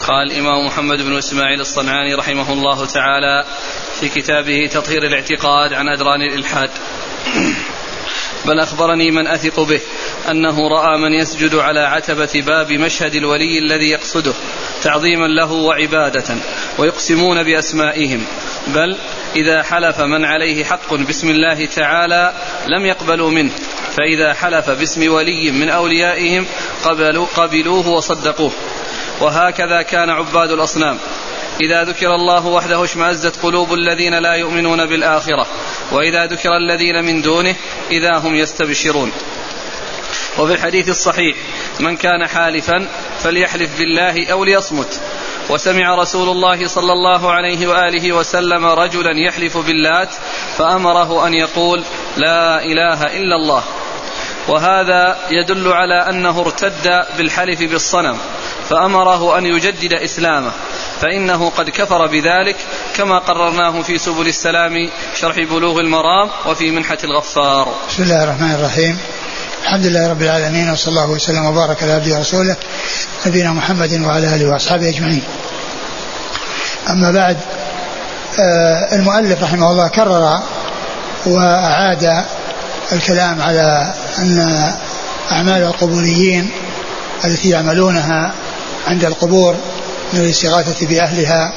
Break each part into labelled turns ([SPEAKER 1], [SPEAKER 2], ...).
[SPEAKER 1] قال الإمام محمد بن إسماعيل الصنعاني رحمه الله تعالى في كتابه تطهير الاعتقاد عن أدران الإلحاد: بل أخبرني من أثق به أنه رأى من يسجد على عتبة باب مشهد الولي الذي يقصده تعظيما له وعبادة ويقسمون بأسمائهم، بل إذا حلف من عليه حق باسم الله تعالى لم يقبلوا منه، فإذا حلف باسم ولي من أوليائهم قبلوه وصدقوه. وهكذا كان عباد الأصنام، إذا ذكر الله وحده اشمأزت قلوب الذين لا يؤمنون بالآخرة، وإذا ذكر الذين من دونه إذا هم يستبشرون. وفي الحديث الصحيح: من كان حالفا فليحلف بالله أو ليصمت. وسمع رسول الله صلى الله عليه وآله وسلم رجلا يحلف باللات فأمره أن يقول: لا إله إلا الله. وهذا يدل على أنه ارتد بالحلف بالصنم، فأمره أن يجدد إسلامه، فإنه قد كفر بذلك، كما قررناه في سبل السلام شرح بلوغ المرام وفي منحة الغفار.
[SPEAKER 2] بسم الله الرحمن الرحيم. الحمد لله رب العالمين، وصلى الله وسلم وبارك على عبده ورسوله نبينا محمد وعلى آله وأصحابه أجمعين. أما بعد، المؤلف رحمه الله كرر وأعاد الكلام على أن أعمال القبوريين التي يعملونها عند القبور من الاستغاثة بأهلها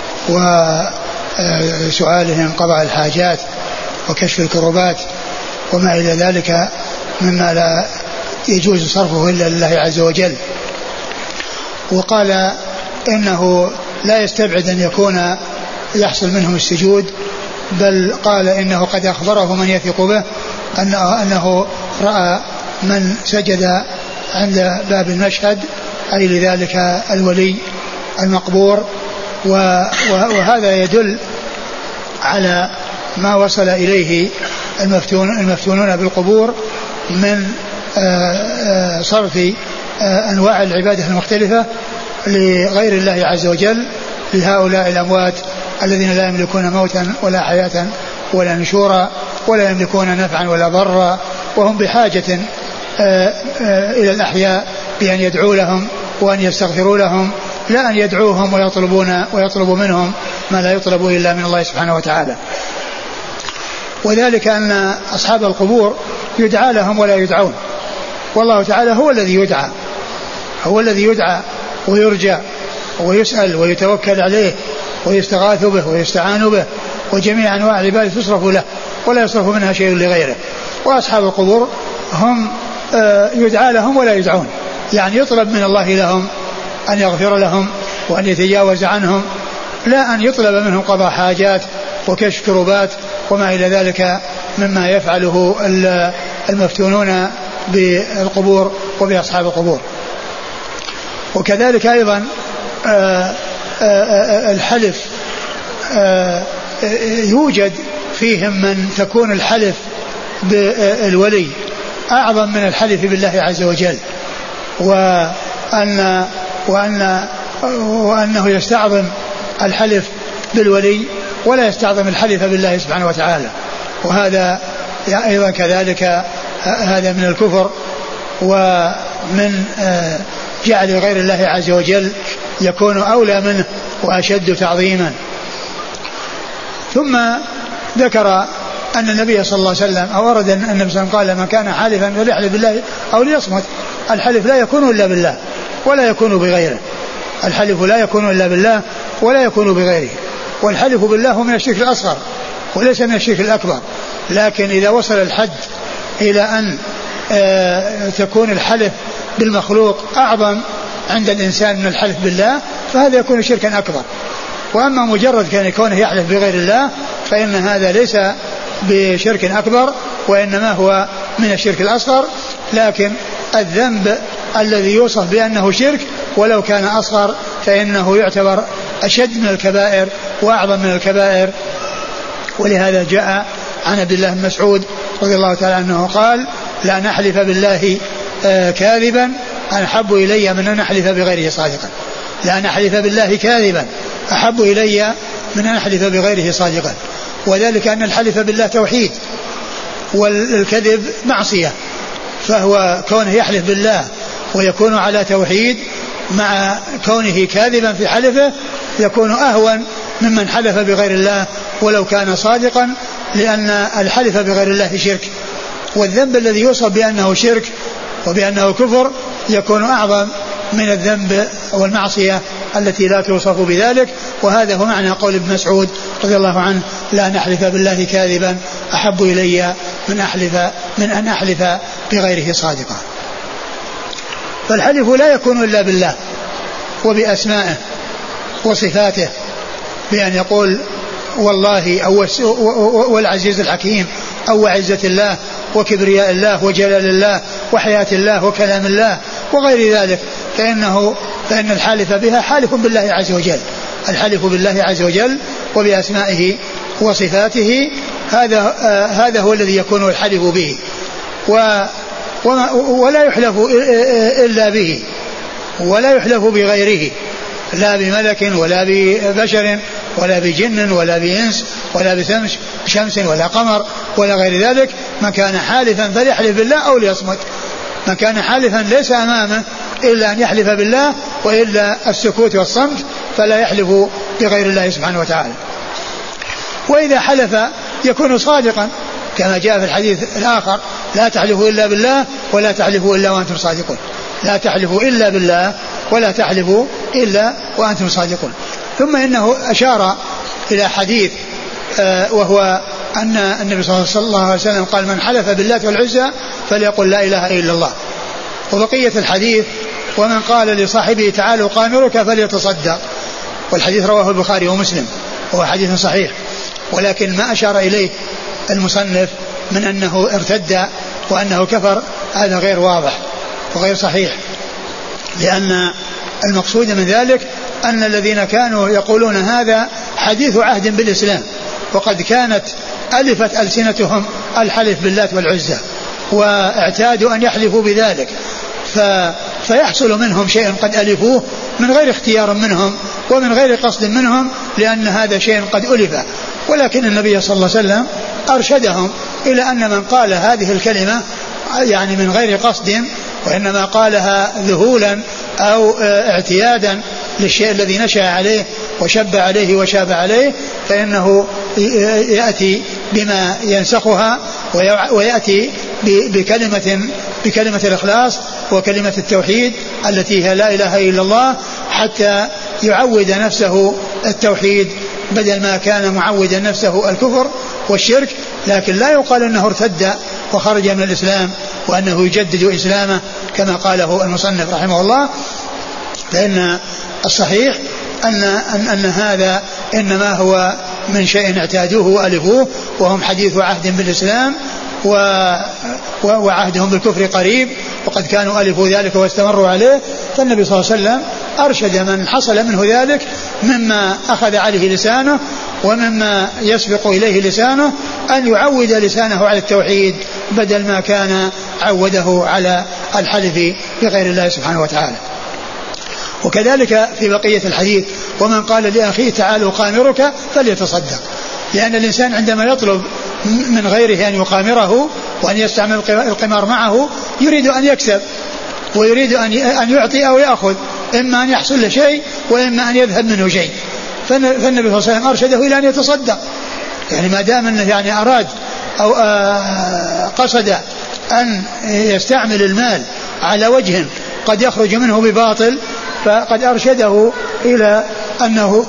[SPEAKER 2] وسؤالهم قضاء الحاجات وكشف الكروبات وما إلى ذلك مما لا يجوز صرفه إلا لله عز وجل. وقال إنه لا يستبعد أن يكون يحصل منهم السجود، بل قال إنه قد أخبره من يثق به أنه رأى من سجد عند باب المشهد، أي لذلك الولي المقبور. وهذا يدل على ما وصل إليه المفتونون بالقبور من صرف أنواع العبادة المختلفة لغير الله عز وجل لهؤلاء الأموات الذين لا يملكون موتا ولا حياة ولا نشورا ولا يملكون نفعا ولا ضرا، وهم بحاجة إلى الأحياء بأن يدعوا لهم وأن يستغفروا لهم، لا أن يدعوهم ويطلبوا منهم ما لا يطلب إلا من الله سبحانه وتعالى. وذلك أن أصحاب القبور يدعى لهم ولا يدعون، والله تعالى هو الذي يدعى ويرجى ويسأل ويتوكل عليه ويستغاث به ويستعان به، وجميع أنواع العبادة تصرف له ولا يصرف منها شيء لغيره. وأصحاب القبور هم يدعى لهم ولا يدعون، يعني يطلب من الله لهم أن يغفر لهم وأن يتجاوز عنهم، لا أن يطلب منهم قضاء حاجات وكشف كروبات وما إلى ذلك مما يفعله المفتونون بالقبور وبأصحاب القبور. وكذلك أيضا الحلف يوجد فيهم من تكون الحلف بالولي أعظم من الحلف بالله عز وجل، وأنه يستعظم الحلف بالولي ولا يستعظم الحلف بالله سبحانه وتعالى. وهذا أيضا كذلك هذا من الكفر ومن جعل غير الله عز وجل يكون أولى منه وأشد تعظيما. ثم ذكر أن النبي صلى الله عليه وسلم أورد أن النبي صلى الله عليه وسلم قال: من كان حالفا فليحلف بالله أو ليصمت. الحلف لا يكون إلا بالله ولا يكون بغيره، الحلف لا يكون إلا بالله ولا يكون بغيره. والحلف بالله هو من الشرك الأصغر وليس من الشرك الأكبر، لكن إذا وصل الحد إلى أن تكون الحلف بالمخلوق أعظم عند الإنسان من الحلف بالله فهذا يكون شركا أكبر. وأما مجرد كان يكونه يحلف بغير الله فإن هذا ليس بشرك أكبر وإنما هو من الشرك الأصغر، لكن الذنب الذي يوصف بأنه شرك ولو كان أصغر فإنه يعتبر أشد من الكبائر وأعظم من الكبائر. ولهذا جاء عن عبد الله بن مسعود رضي الله تعالى عنه قال: لا نحلف بالله كاذبا أحب إلي من أن أحلف بغيره صادقا. لا نحلف بالله كاذبا أحب إلي من أن أحلف بغيره صادقا. وذلك أن الحلف بالله توحيد والكذب معصية، فهو كونه يحلف بالله ويكون على توحيد مع كونه كاذبا في حلفه يكون أهون ممن حلف بغير الله ولو كان صادقا، لأن الحلف بغير الله شرك، والذنب الذي يوصف بأنه شرك وبأنه كفر يكون أعظم من الذنب والمعصية التي لا توصف بذلك. وهذا هو معنى قول ابن مسعود رضي الله عنه: لا نحلف بالله كاذبا أحب إلي من أن أحلف بغيره صادقا. فالحلف لا يكون إلا بالله وبأسمائه وصفاته، بأن يقول والله أو والعزيز الحكيم أو عزة الله وكبرياء الله وجلال الله وحياة الله وكلام الله وغير ذلك، فإن الحالف بها حالف بالله عز وجل. الحلف بالله عز وجل وبأسمائه وصفاته هذا هو الذي يكون الحلف به، ولا يحلف إلا به، ولا يحلف بغيره، لا بملك ولا ببشر ولا بجن ولا بإنس ولا بشمس ولا قمر ولا غير ذلك. من كان حالفا فليحلف بالله أو ليصمت. من كان حالفا ليس أمامه إلا أن يحلف بالله، وإلا السكوت والصمت، فلا يحلف بغير الله سبحانه وتعالى. وإذا حلف يكون صادقا كما جاء في الحديث الآخر: لا تحلفوا إلا بالله ولا تحلفوا إلا وأنتم صادقون. لا تحلفوا إلا بالله ولا تحلفوا إلا وأنتم صادقون. ثم إنه أشار إلى حديث وهو أن النبي صلى الله عليه وسلم قال: من حلف بالله والعزى فليقل لا إله إلا الله. وبقية الحديث: ومن قال لصاحبه تعالوا قامرك فليتصدق. والحديث رواه البخاري ومسلم وهو حديث صحيح، ولكن ما أشار إليه المصنف من أنه ارتد وأنه كفر هذا غير واضح وغير صحيح، لأن المقصود من ذلك أن الذين كانوا يقولون هذا حديث عهد بالإسلام، وقد كانت ألفت ألسنتهم الحلف بالله والعزى، واعتادوا أن يحلفوا بذلك، فيحصل منهم شيء قد ألفوه من غير اختيار منهم ومن غير قصد منهم، لأن هذا شيء قد ألف. ولكن النبي صلى الله عليه وسلم أرشدهم إلى أن من قال هذه الكلمة يعني من غير قصد، وإنما قالها ذهولا أو اعتيادا للشيء الذي نشأ عليه وشب عليه وشاب عليه، فإنه يأتي بما ينسخها ويأتي بكلمة الإخلاص وكلمة التوحيد التي هي لا إله إلا الله، حتى يعود نفسه التوحيد بدل ما كان معودا نفسه الكفر والشرك. لكن لا يقال أنه ارتد وخرج من الإسلام وأنه يجدد إسلامه كما قاله المصنف رحمه الله، فإن الصحيح أن هذا إنما هو من شيء اعتادوه وألفوه، وهم حديث عهد بالإسلام وعهدهم بالكفر قريب، وقد كانوا ألفوا ذلك واستمروا عليه. فالنبي صلى الله عليه وسلم أرشد من حصل منه ذلك مما أخذ عليه لسانه ومما يسبق إليه لسانه أن يعود لسانه على التوحيد بدل ما كان عوده على الحلف بغير الله سبحانه وتعالى. وكذلك في بقية الحديث: ومن قال لأخيه تعالوا قامرك فليتصدق. لأن الإنسان عندما يطلب من غيره أن يقامره وأن يستعمل القمار معه يريد أن يكسب ويريد أن يعطي أو يأخذ، إما أن يحصل له شيء وإما أن يذهب منه شيء. فالنبي صلى الله عليه وسلم أرشده إلى أن يتصدق، يعني ما دام أنه يعني أراد أو قصد أن يستعمل المال على وجه قد يخرج منه بباطل، فقد أرشده إلى أنه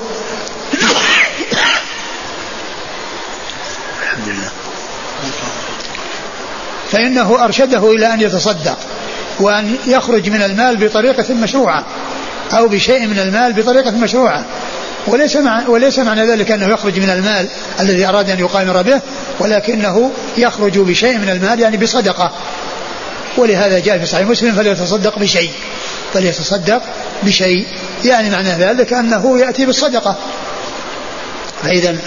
[SPEAKER 2] الحمد لله فإنه أرشده إلى أن يتصدق وأن يخرج من المال بطريقة مشروعة أو بشيء من المال بطريقة مشروعة، وليس معنى ذلك أنه يخرج من المال الذي أراد أن يقامر به، ولكنه يخرج بشيء من المال يعني بصدقة. ولهذا جاء في صحيح مسلم: فليتصدق بشيء، يعني معنى ذلك أنه يأتي بالصدقة. فإذا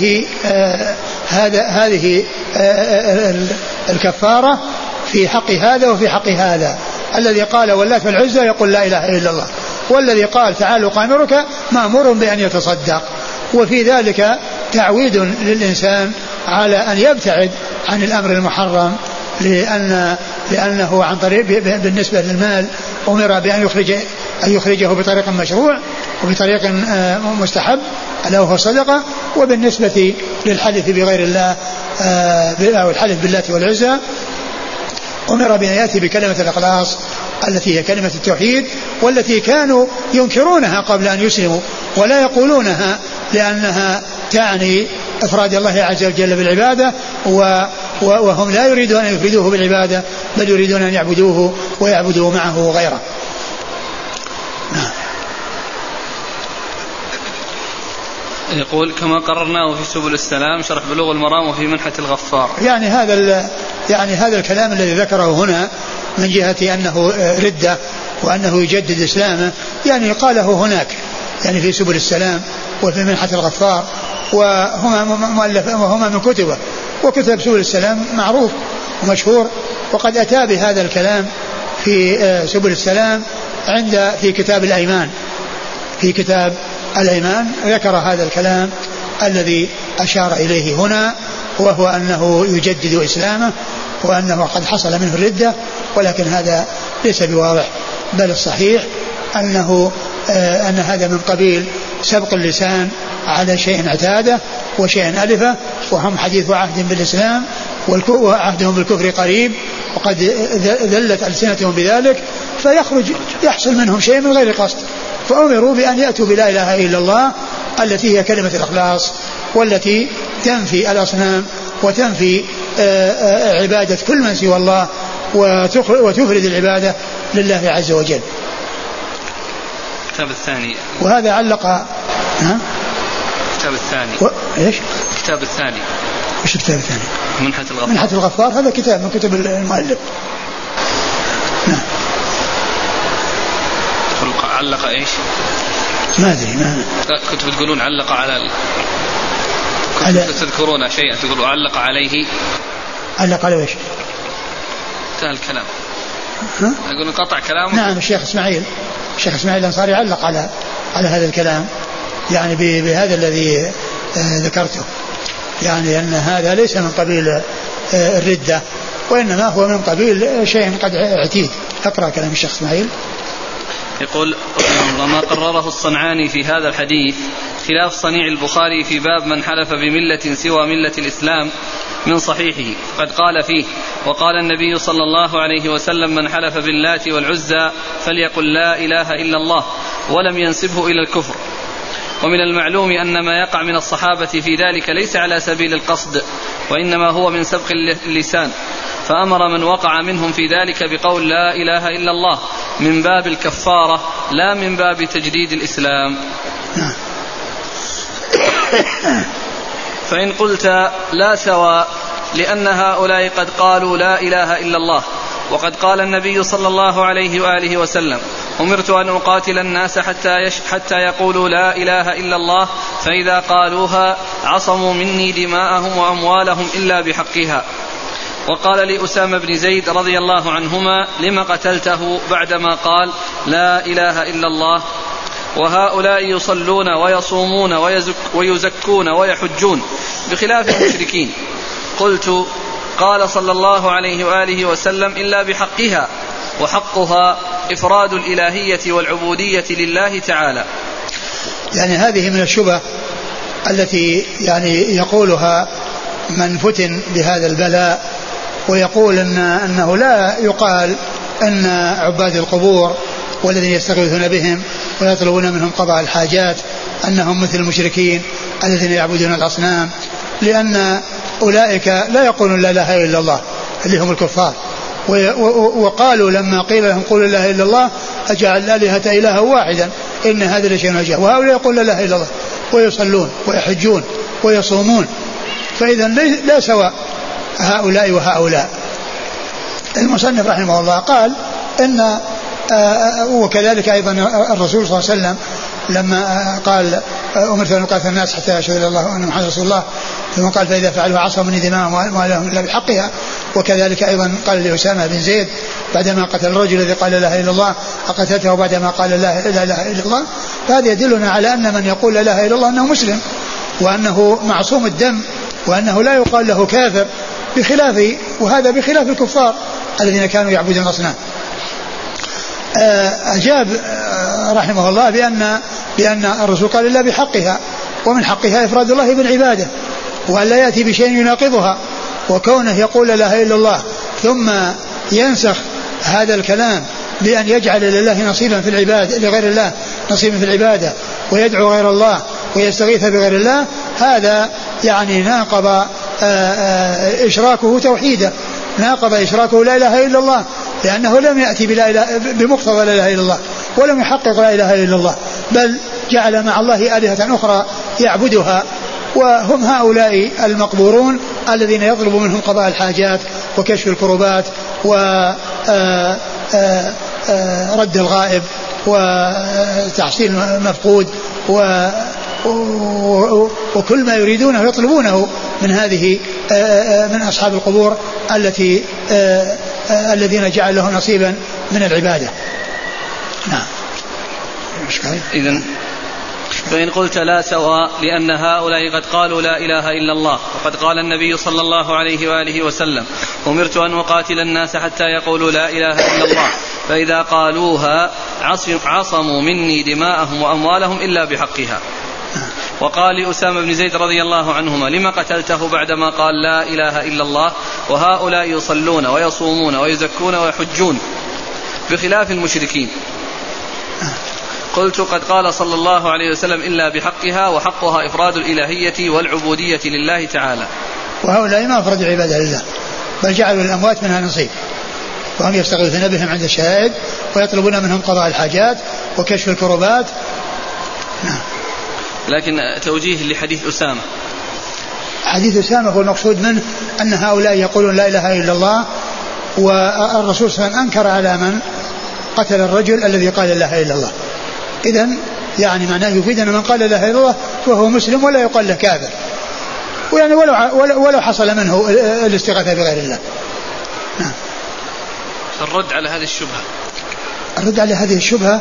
[SPEAKER 2] هذه الكفارة في حق هذا وفي حق هذا. الذي قال واللات والعزى يقول لا إله إلا الله، والذي قال تعالوا قامرك مأمور بأن يتصدق. وفي ذلك تعويد للإنسان على أن يبتعد عن الأمر المحرم، لأنه عن طريق بالنسبة للمال أمر بأن يخرج أن يخرجه بطريق مشروع وبطريق مستحب ألا وهو صدقة. وبالنسبة للحلف بغير الله أو الحلف بالله والعزى أمر بأن يأتي بكلمة الإخلاص التي هي كلمة التوحيد، والتي كانوا ينكرونها قبل أن يسلموا ولا يقولونها لأنها تعني إفراد الله عز وجل بالعبادة، وهم لا يريدون أن يفردوه بالعبادة بل يريدون أن يعبدوه ويعبدوا معه غيره.
[SPEAKER 1] يقول كما قررناه في سبل السلام شرح بلوغ المرام وفي منحة الغفار.
[SPEAKER 2] يعني هذا الكلام الذي ذكره هنا من جهة أنه ردة وأنه يجدد إسلامه يعني قاله هناك يعني في سبل السلام وفي منحة الغفار، وهما من كتبه، وكتب سبل السلام معروف ومشهور، وقد أتى بهذا الكلام في سبل السلام في كتاب الأيمان. في كتاب الأيمان ذكر هذا الكلام الذي أشار إليه هنا، وهو أنه يجدد إسلامه وأنه قد حصل منه الردة، ولكن هذا ليس بواضح، بل الصحيح أن هذا من قبيل سبق اللسان على شيء اعتاده وشيء ألفه، وهم حديث عهد بالإسلام وعهدهم بالكفر قريب، وقد ذلت ألسنتهم بذلك، يحصل منهم شيء من غير قصد، فأمروا بأن يأتوا بلا إله إلا الله التي هي كلمة الإخلاص، والتي تنفي الأصنام وتنفي عبادة كل من سوى الله وتفرد العبادة لله عز وجل.
[SPEAKER 1] الكتاب الثاني
[SPEAKER 2] وهذا علق
[SPEAKER 1] الكتاب الثاني
[SPEAKER 2] ايش؟
[SPEAKER 1] الكتاب الثاني
[SPEAKER 2] ايش الكتاب الثاني؟
[SPEAKER 1] منحة
[SPEAKER 2] الغفار. هذا كتاب من كتب المؤلف. نعم.
[SPEAKER 1] علق ايش؟
[SPEAKER 2] ما ادري
[SPEAKER 1] كنت بتقولون علق على تذكرون شيئا تقولوا علق عليه.
[SPEAKER 2] علق على ايش؟
[SPEAKER 1] انتهى الكلام. أقول قطع كلامه.
[SPEAKER 2] نعم الشيخ إسماعيل الأنصاري علق على هذا الكلام يعني بهذا الذي ذكرته، يعني أن هذا ليس من قبيل الردة، وإنما هو من قبيل شيء قد اعتيد. اقرأ كلام الشيخ إسماعيل.
[SPEAKER 1] يقول وما قرره الصنعاني في هذا الحديث خلاف صنيع البخاري في باب من حلف بملة سوى ملة الإسلام من صحيحه، قد قال فيه: وقال النبي صلى الله عليه وسلم: من حلف باللات والعزى فليقل لا إله إلا الله، ولم ينسبه إلى الكفر. ومن المعلوم أن ما يقع من الصحابة في ذلك ليس على سبيل القصد، وإنما هو من سبق اللسان، فأمر من وقع منهم في ذلك بقول لا إله إلا الله من باب الكفارة لا من باب تجديد الإسلام. فإن قلت لا سواء، لأن هؤلاء قد قالوا لا إله إلا الله، وقد قال النبي صلى الله عليه وآله وسلم: أمرت أن أقاتل الناس حتى يقولوا لا إله إلا الله، فإذا قالوها عصموا مني دماءهم وأموالهم إلا بحقها. وقال لأسامة بن زيد رضي الله عنهما: لما قتلته بعدما قال لا إله إلا الله؟ وهؤلاء يصلون ويصومون ويزكون ويحجون بخلاف المشركين. قلت: قال صلى الله عليه وآله وسلم: إلا بحقها، وحقها إفراد الإلهية والعبودية لله تعالى.
[SPEAKER 2] يعني هذه من الشبه التي يعني يقولها من فتن بهذا البلاء، ويقول أنه لا يقال أن عباد القبور والذين يستغيثون بهم ويطلبون منهم قضاء الحاجات أنهم مثل المشركين الذين يعبدون الأصنام، لأن أولئك لا يقولون لا إله إلا الله اللي هم الكفار، وقالوا لما قيل لهم قولوا لا إله إلا الله أجعل الآلهة إلها واحدا إن هذا لشيء عجاب. وهؤلاء يقولون لا إله إلا الله ويصلون ويحجون ويصومون، فإذا لا سواء هؤلاء وهؤلاء. المصنف رحمه الله قال إن وكذلك أيضا الرسول صلى الله عليه وسلم لما قال: أمرت أن أقاتل الناس حتى يشهدوا إلا الله وأن محمدا رسول الله، ثم قال: فإذا فعلوا عصموا مني دماءهم وأموالهم إلا بحقها. وكذلك أيضا قال لأسامة بن زيد بعدما قتل الرجل الذي قال لا إله إلا الله أقتلته بعدما قال لا إله إلا الله. فهذا يدلنا على أن من يقول لا إله إلا الله أنه مسلم، وأنه معصوم الدم، وأنه لا يقال له كافر، وهذا بخلاف الكفار الذين كانوا يعبدون الأصنام. أجاب رحمه الله بأن الرسول قال إلا بحقها، ومن حقها إفراد الله بالعبادة وأن لا يأتي بشيء يناقضها. وكونه يقول لا إله إلا الله ثم ينسخ هذا الكلام بأن يجعل لله نصيبا في العبادة لغير الله نصيبا في العبادة ويدعو غير الله ويستغيث بغير الله، هذا يعني ناقض إشراكه توحيده، ناقض إشراكه لا إله إلا الله، لأنه لم يأتي بمقتضى لا إله إلا الله ولم يحقق لا إله إلا الله، بل جعل مع الله آلهة أخرى يعبدها، وهم هؤلاء المقبورون الذين يطلب منهم قضاء الحاجات وكشف الكربات ورد الغائب وتحصيل المفقود وكل ما يريدونه يطلبونه من هذه من أصحاب القبور الذين جعل له نصيبا من العبادة. نعم.
[SPEAKER 1] إذن فإن قلت لا سواء، لأن هؤلاء قد قالوا لا إله إلا الله، وقد قال النبي صلى الله عليه وآله وسلم أمرت أن أقاتل الناس حتى يقولوا لا إله إلا الله، فإذا قالوها عصموا مني دماءهم وأموالهم إلا بحقها. وقال لأسامة بن زيد رضي الله عنهما لما قتلته بعدما قال لا إله إلا الله وهؤلاء يصلون ويصومون ويزكون ويحجون بخلاف المشركين؟ قلت قد قال صلى الله عليه وسلم إلا بحقها، وحقها إفراد الإلهية والعبودية لله تعالى.
[SPEAKER 2] وهؤلاء ما أفردوا العبادة لله بل جعلوا الأموات منها نصيب، وهم يستغيثون بهم عند الشهائد ويطلبون منهم قضاء الحاجات وكشف الكربات. نعم.
[SPEAKER 1] لكن توجيه لحديث أسامة،
[SPEAKER 2] حديث أسامة هو المقصود منه أن هؤلاء يقولون لا إله إلا الله، والرسول صلى الله عليه وسلم أنكر على من قتل الرجل الذي قال لا إله إلا الله. إذن يعني معناه يفيد أن من قال لا إله إلا الله فهو مسلم ولا يقال له كافر، ويعني ولو حصل منه الاستغاثة بغير الله. نعم.
[SPEAKER 1] الرد على هذه الشبهة،
[SPEAKER 2] الرد على هذه الشبهة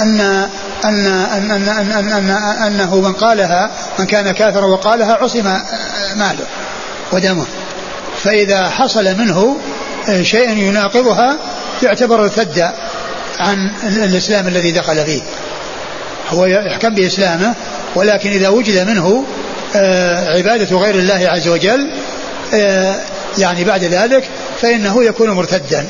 [SPEAKER 2] أنه من قالها من كان كافرا وقالها عصم ماله ودمه، فإذا حصل منه شيء يناقضها يعتبر ارتد عن الإسلام الذي دخل فيه، هو يحكم بإسلامه، ولكن إذا وجد منه عبادة غير الله عز وجل يعني بعد ذلك فإنه يكون مرتدا.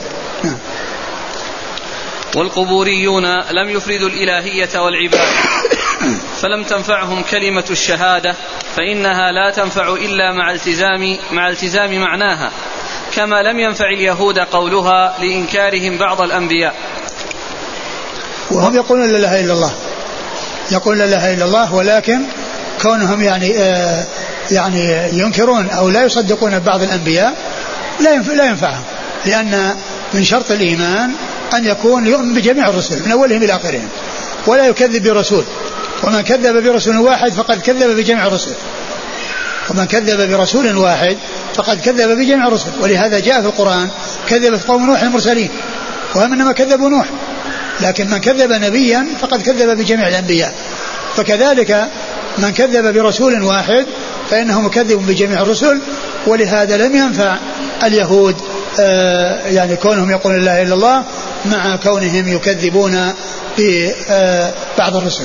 [SPEAKER 1] والقبوريون لم يفردوا الإلهية والعبادة فلم تنفعهم كلمة الشهادة، فإنها لا تنفع إلا مع التزام معناها، كما لم ينفع اليهود قولها لإنكارهم بعض الأنبياء.
[SPEAKER 2] وهم يقولون لا إله إلا الله، يقول لا إله إلا الله، ولكن كونهم يعني ينكرون أو لا يصدقون بعض الأنبياء لا ينفعهم، لأن من شرط الإيمان أن يكون يؤمن بجميع الرسل من أولهم إلى آخرهم ولا يكذب برسول، ومن كذب برسول واحد فقد كذب بجميع الرسل، ومن كذب برسول واحد فقد كذب بجميع الرسل. ولهذا جاء في القرآن كذبت قوم نوح المرسلين وهم إنما كذبوا نوح، لكن من كذب نبيا فقد كذب بجميع الأنبياء، فكذلك من كذب برسول واحد فإنه مكذب بجميع الرسل. ولهذا لم ينفع اليهود يعني كونهم يقولون لا إله إلا الله مع كونهم يكذبون ببعض الرسل.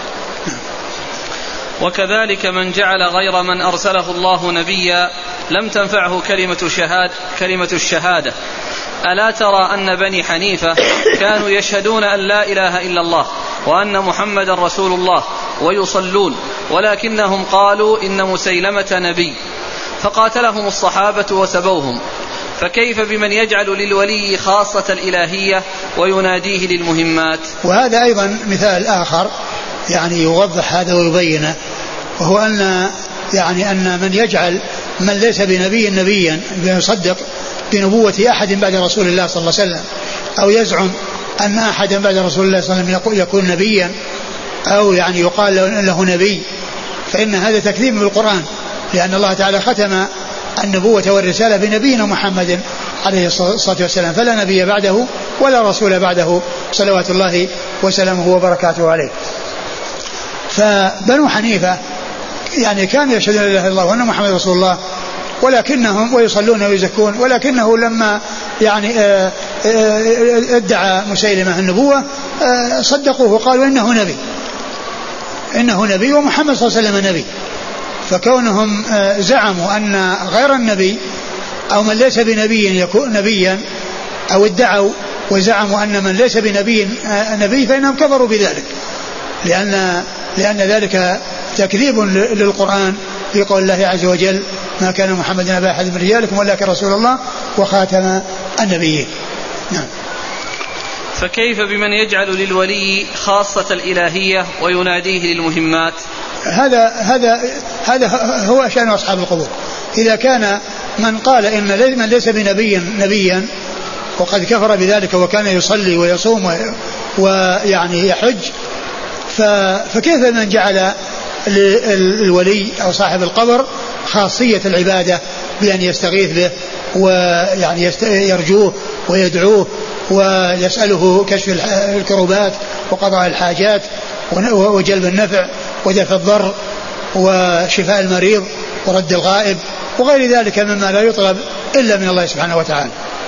[SPEAKER 1] وكذلك من جعل غير من أرسله الله نبيا لم تنفعه كلمة الشهادة. ألا ترى أن بني حنيفة كانوا يشهدون أن لا إله إلا الله وأن محمد رسول الله ويصلون، ولكنهم قالوا إن مسيلمة نبي فقاتلهم الصحابة وسبوهم، فكيف بمن يجعل للولي خاصة الإلهية ويناديه للمهمات؟ وهذا
[SPEAKER 2] أيضا مثال آخر يعني يوضح هذا ويبينه، وهو أن من يجعل من ليس بنبي نبيا يصدق بنبوة أحد بعد رسول الله صلى الله عليه وسلم، أو يزعم أن أحدا بعد رسول الله صلى الله عليه وسلم يكون نبيا، أو يعني يقال له نبي، فإن هذا تكذيب بالقرآن، لأن الله تعالى ختم النبوة والرسالة بنبينا محمد عليه الصلاة والسلام، فلا نبي بعده ولا رسول بعده صلوات الله وسلامه وبركاته عليه. فبنو حنيفة يعني كانوا يشهدون لا إله إلا الله وأن محمد رسول الله، ولكنهم ويصلون ويزكون، ولكنه لما يعني ادعى مسيلمة النبوة صدقوه وقالوا إنه نبي ومحمد صلى الله عليه وسلم نبي. فكونهم زعموا أن غير النبي أو من ليس بنبي يكون نبيا، أو ادعوا وزعموا أن من ليس بنبي نبي، فإنهم كفروا بذلك، لأن ذلك تكذيب للقرآن في قول الله عز وجل: ما كان محمد أبا أحد من رجالكم ولكن رسول الله وخاتم النبيين. نعم.
[SPEAKER 1] فكيف بمن يجعل للولي خاصة الإلهية ويناديه للمهمات؟
[SPEAKER 2] هذا هو شأن أصحاب القبور. إذا كان من قال إن من ليس بنبي نبيا وقد كفر بذلك وكان يصلي ويصوم ويعني يحج، فكيف من جعل للولي أو صاحب القبر خاصية العبادة بأن يستغيث به ويعني يرجوه ويدعوه ويسأله كشف الكروبات وقضاء الحاجات وجلب النفع ودفع الضر وشفاء المريض ورد الغائب وغير ذلك مما لا يطلب إلا من الله سبحانه وتعالى.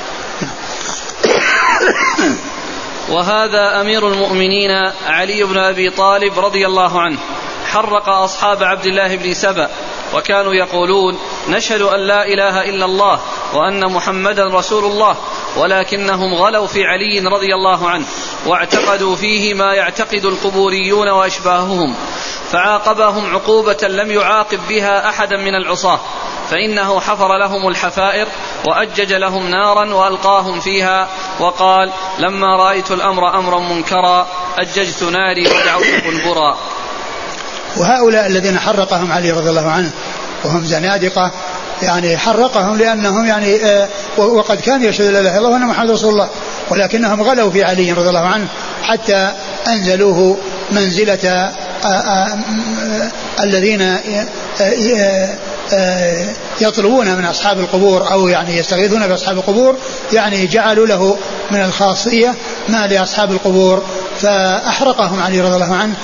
[SPEAKER 1] وهذا أمير المؤمنين علي بن أبي طالب رضي الله عنه حرق أصحاب عبد الله بن سبأ، وكانوا يقولون: نشهد أن لا إله إلا الله وأن محمدا رسول الله، ولكنهم غلوا في علي رضي الله عنه واعتقدوا فيه ما يعتقد القبوريون وأشباههم، فعاقبهم عقوبة لم يعاقب بها أحدا من العصاة، فإنه حفر لهم الحفائر وأجج لهم نارا وألقاهم فيها، وقال: لما رأيت الأمر أمرا منكرا أججت ناري ودعوت قنبرا.
[SPEAKER 2] وهؤلاء الذين حرقهم علي رضي الله عنه وهم زنادقة، يعني حرقهم لأنهم يعني وقد كان يشهد لا إله إلا الله وأن محمد رسول الله، ولكنهم غلوا في علي رضي الله عنه حتى أنزلوه منزلة الذين يطلبون من أصحاب القبور أو يعني يستغيثون بأصحاب القبور، يعني جعلوا له من الخاصية ما لأصحاب القبور، فأحرقهم علي رضي الله عنه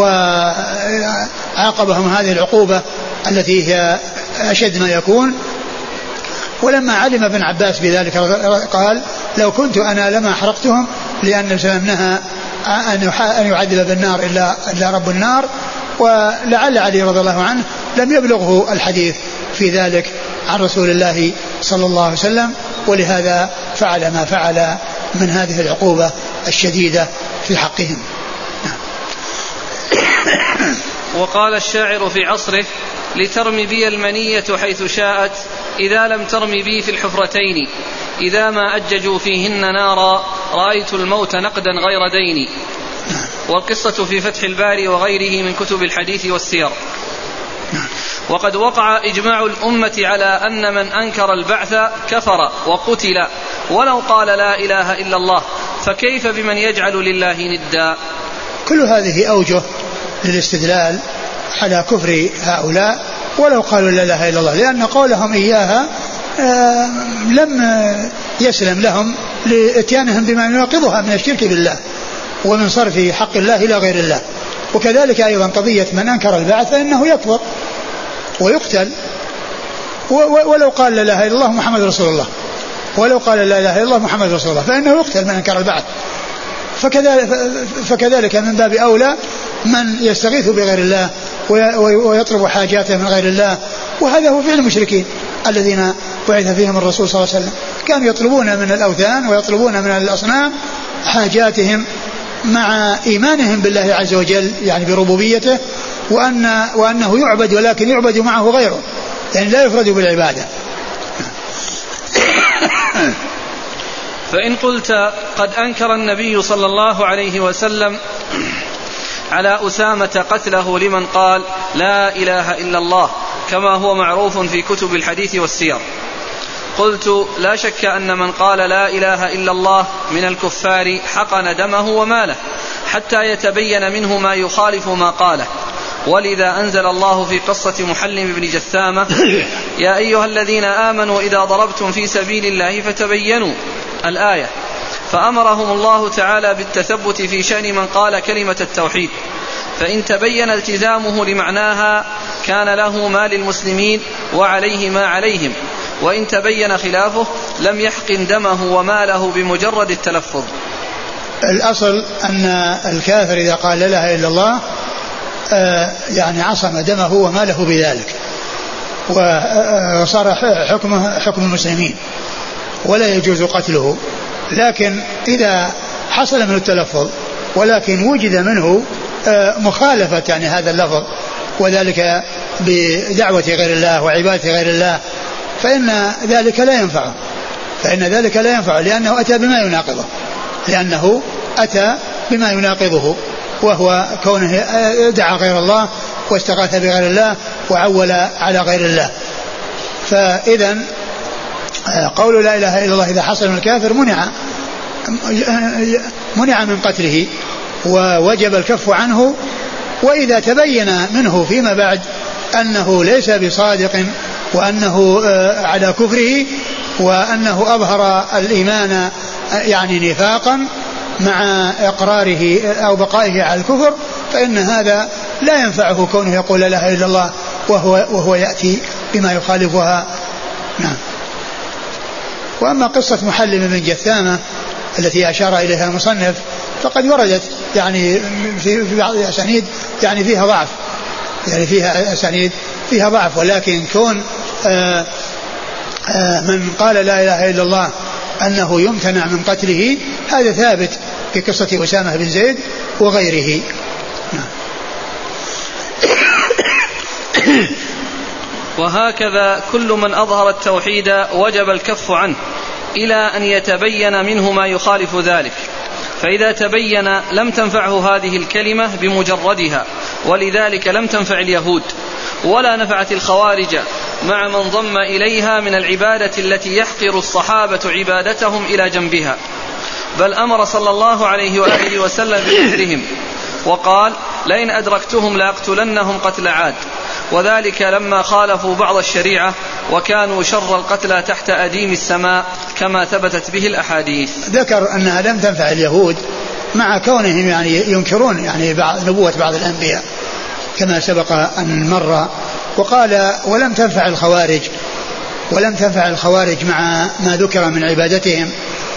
[SPEAKER 2] وعاقبهم هذه العقوبة التي هي أشد ما يكون. ولما علم ابن عباس بذلك قال: لو كنت أنا لما أحرقتهم، لأن نهى أن يعذب بالنار إلا رب النار. ولعل علي رضي الله عنه لم يبلغه الحديث في ذلك عن رسول الله صلى الله عليه وسلم، ولهذا فعل ما فعل من هذه العقوبة الشديدة في حقهم.
[SPEAKER 1] وقال الشاعر في عصره: لترمي بي المنية حيث شاءت إذا لم ترمي بي في الحفرتين، إذا ما أججوا فيهن نارا رأيت الموت نقدا غير دين. والقصة في فتح الباري وغيره من كتب الحديث والسير. وقد وقع إجماع الأمة على أن من أنكر البعث كفر وقتل ولو قال لا إله إلا الله، فكيف بمن يجعل لله ندا؟
[SPEAKER 2] كل هذه أوجه للاستدلال على كفر هؤلاء ولو قالوا لا إله إلا الله، لأن قولهم إياها لم يسلم لهم لإتيانهم بما يناقضها من الشرك بالله ومن صرف حق الله إلى غير الله. وكذلك أيضا قضية من أنكر البعث فإنه يكفر ويقتل ولو قال لا إله إلا الله محمد رسول الله، ولو قال لا إله إلا الله محمد رسول الله فإنه يقتل من أنكر البعث. فكذلك من باب أولى من يستغيث بغير الله ويطلب حاجاته من غير الله، وهذا هو فعل المشركين الذين بعث فيهم الرسول صلى الله عليه وسلم، كانوا يطلبون من الأوثان ويطلبون من الأصنام حاجاتهم مع إيمانهم بالله عز وجل يعني بربوبيته وأنه يعبد، ولكن يعبد معه غيره، يعني لا يفرد بالعبادة.
[SPEAKER 1] فإن قلت قد أنكر النبي صلى الله عليه وسلم على أسامة قتله لمن قال لا إله إلا الله كما هو معروف في كتب الحديث والسير، قلت لا شك أن من قال لا إله إلا الله من الكفار حقن دمه وماله حتى يتبين منه ما يخالف ما قاله. ولذا أنزل الله في قصة محلم بن جثامة: يا أيها الذين آمنوا إذا ضربتم في سبيل الله فتبينوا الآية، فأمرهم الله تعالى بالتثبت في شأن من قال كلمة التوحيد، فإن تبين التزامه لمعناها كان له ما للمسلمين وعليه ما عليهم، وإن تبين خلافه لم يحقن دمه وماله بمجرد التلفظ.
[SPEAKER 2] الأصل أن الكافر إذا قال لا إله إلا الله يعني عصم دمه وماله بذلك، وصار حكمه حكم المسلمين ولا يجوز قتله. لكن إذا حصل منه التلفظ ولكن وجد منه مخالفة يعني هذا اللفظ، وذلك بدعوة غير الله وعبادة غير الله، فإن ذلك لا ينفعه، لأنه أتى بما يناقضه، وهو كونه دعا غير الله واستغاث بغير الله وعول على غير الله. فإذا قول لا إله إلا الله إذا حصل من الكافر منع من قتله ووجب الكف عنه. وإذا تبين منه فيما بعد أنه ليس بصادق وأنه على كفره وأنه أظهر الإيمان يعني نفاقا مع إقراره أو بقائه على الكفر، فإن هذا لا ينفعه كونه يقول لا إله إلا الله وهو يأتي بما يخالفها. نعم. وأما قصة محلم بن جثامة التي أشار إليها المصنف فقد وردت يعني في بعض الأسانيد يعني فيها ضعف، فيها ضعف، ولكن كون من قال لا إله إلا الله أنه يمتنع من قتله هذا ثابت في قصة أسامة بن زيد وغيره.
[SPEAKER 1] وهكذا كل من أظهر التوحيد وجب الكف عنه إلى أن يتبين منه ما يخالف ذلك، فإذا تبين لم تنفعه هذه الكلمة بمجردها، ولذلك لم تنفع اليهود ولا نفعت الخوارج مع من ضم إليها من العبادة التي يحقر الصحابة عبادتهم إلى جنبها، بل أمر صلى الله عليه وآله وسلم بكفرهم وقال لئن أدركتهم لأقتلنهم قتل عاد، وذلك لما خالفوا بعض الشريعة وكانوا شر القتلى تحت أديم السماء كما ثبتت به الأحاديث.
[SPEAKER 2] ذكر أنها لم تنفع اليهود مع كونهم يعني ينكرون يعني نبوة بعض الأنبياء كما سبق أن مر، وقال ولم تنفع الخوارج مع ما ذكر من عبادتهم،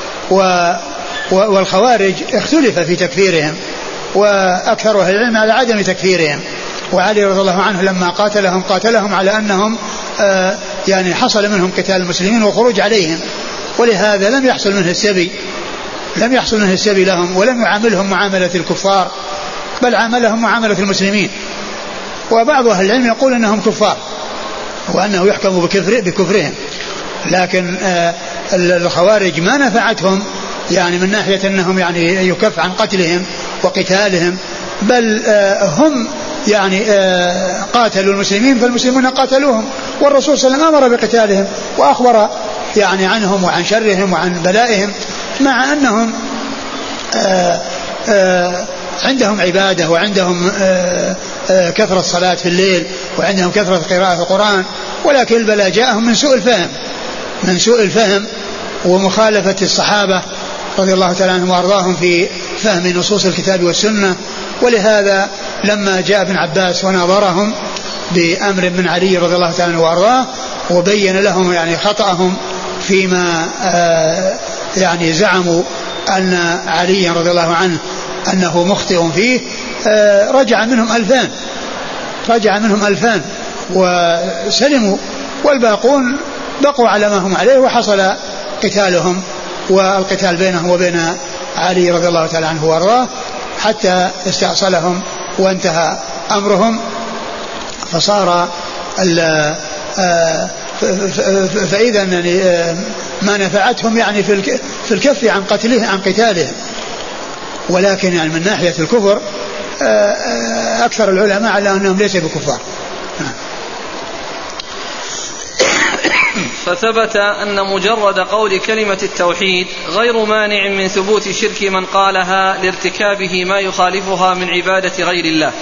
[SPEAKER 2] والخوارج اختلف في تكفيرهم وأكثر أهل العلم على عدم تكفيرهم، وعلي رضي الله عنه لما قاتلهم على أنهم يعني حصل منهم قتال المسلمين وخروج عليهم، ولهذا لم يحصل منه السبي لهم ولم يعاملهم معاملة الكفار بل عاملهم معاملة المسلمين. وبعض أهل العلم يقول أنهم كفار وأنه يحكم بكفرهم، لكن الخوارج ما نفعتهم يعني من ناحية أنهم يعني يكف عن قتلهم وقتالهم، بل هم يعني قاتلوا المسلمين فالمسلمون قاتلوهم، والرسول صلى الله عليه وسلم أمر بقتالهم وأخبر يعني عنهم وعن شرهم وعن بلائهم، مع أنهم عندهم عبادة وعندهم كثرة الصلاة في الليل وعندهم كثرة قراءة القرآن، ولكن البلاء جاءهم من سوء الفهم ومخالفة الصحابة رضي الله تعالى عنهم وأرضاهم في فهم نصوص الكتاب والسنة. ولهذا لما جاء ابن عباس وناظرهم بأمر من علي رضي الله تعالى عنه وأرضاه وبين لهم يعني خطأهم فيما يعني زعموا أن علي رضي الله عنه أنه مخطئ فيه، رجع منهم 2000 وسلموا، والباقون بقوا على ما هم عليه، وحصل قتالهم والقتال بينهم وبين علي رضي الله تعالى عنه وارضاه حتى استأصلهم وانتهى أمرهم. فصار فإذا يعني ما نفعتهم يعني في الكف عن قتالهم، ولكن يعني من ناحية الكفر أكثر العلماء على أنهم ليسوا بكفار.
[SPEAKER 1] فثبت أن مجرد قول كلمة التوحيد غير مانع من ثبوت شرك من قالها لارتكابه ما يخالفها من عبادة غير الله.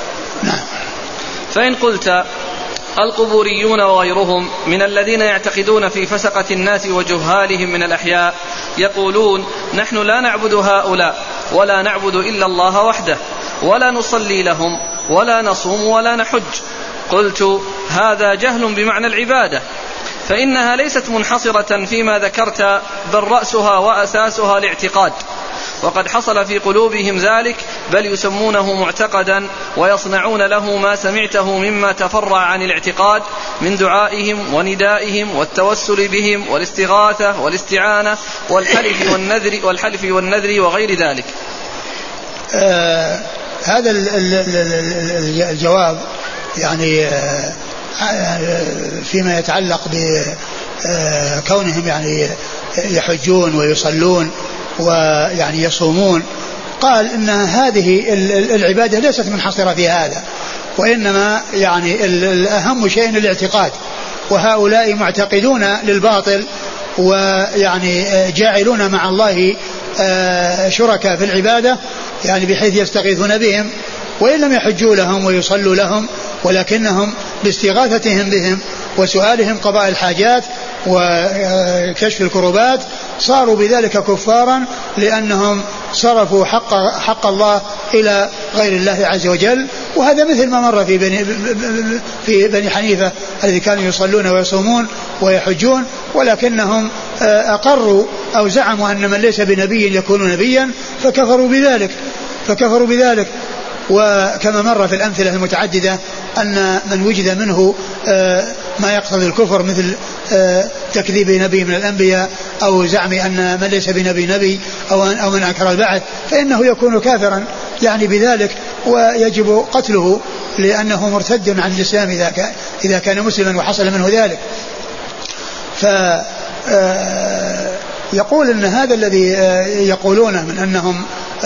[SPEAKER 1] فإن قلت القبوريون وغيرهم من الذين يعتقدون في فسقة الناس وجهالهم من الأحياء يقولون نحن لا نعبد هؤلاء ولا نعبد إلا الله وحده ولا نصلي لهم ولا نصوم ولا نحج، قلت هذا جهل بمعنى العبادة، فإنها ليست منحصرة فيما ذكرت بل رأسها وأساسها الاعتقاد، وقد حصل في قلوبهم ذلك، بل يسمونه معتقدا ويصنعون له ما سمعته مما تفرع عن الاعتقاد من دعائهم وندائهم والتوسل بهم والاستغاثة والاستعانة والحلف والنذر وغير ذلك.
[SPEAKER 2] هذا الجواب يعني فيما يتعلق بكونهم يعني يحجون ويصلون ويعني يصومون، قال إن هذه العبادة ليست منحصرة في هذا، وإنما يعني الأهم شيء الاعتقاد، وهؤلاء معتقدون للباطل ويعني جاعلون مع الله شركاء في العبادة، يعني بحيث يستغيثون بهم وإن لم يحجوا لهم ويصلوا لهم، ولكنهم باستغاثتهم بهم وسؤالهم قضاء الحاجات وكشف الكربات صاروا بذلك كفارا، لأنهم صرفوا حق الله إلى غير الله عز وجل. وهذا مثل ما مر في بني حنيفة الذي كانوا يصلون ويصومون ويحجون، ولكنهم أقروا أو زعموا أن من ليس بنبي يكون نبيا فكفروا بذلك. وكما مر في الأمثلة المتعددة أن من وجد منه ما يقتضي الكفر مثل تكذيب نبي من الأنبياء أو زعم أن من ليس بنبي أو من أنكر البعث، فإنه يكون كافرا يعني بذلك، ويجب قتله لأنه مرتد عن الإسلام إذا كان مسلما وحصل منه ذلك. يقول أن هذا الذي يقولونه من أنهم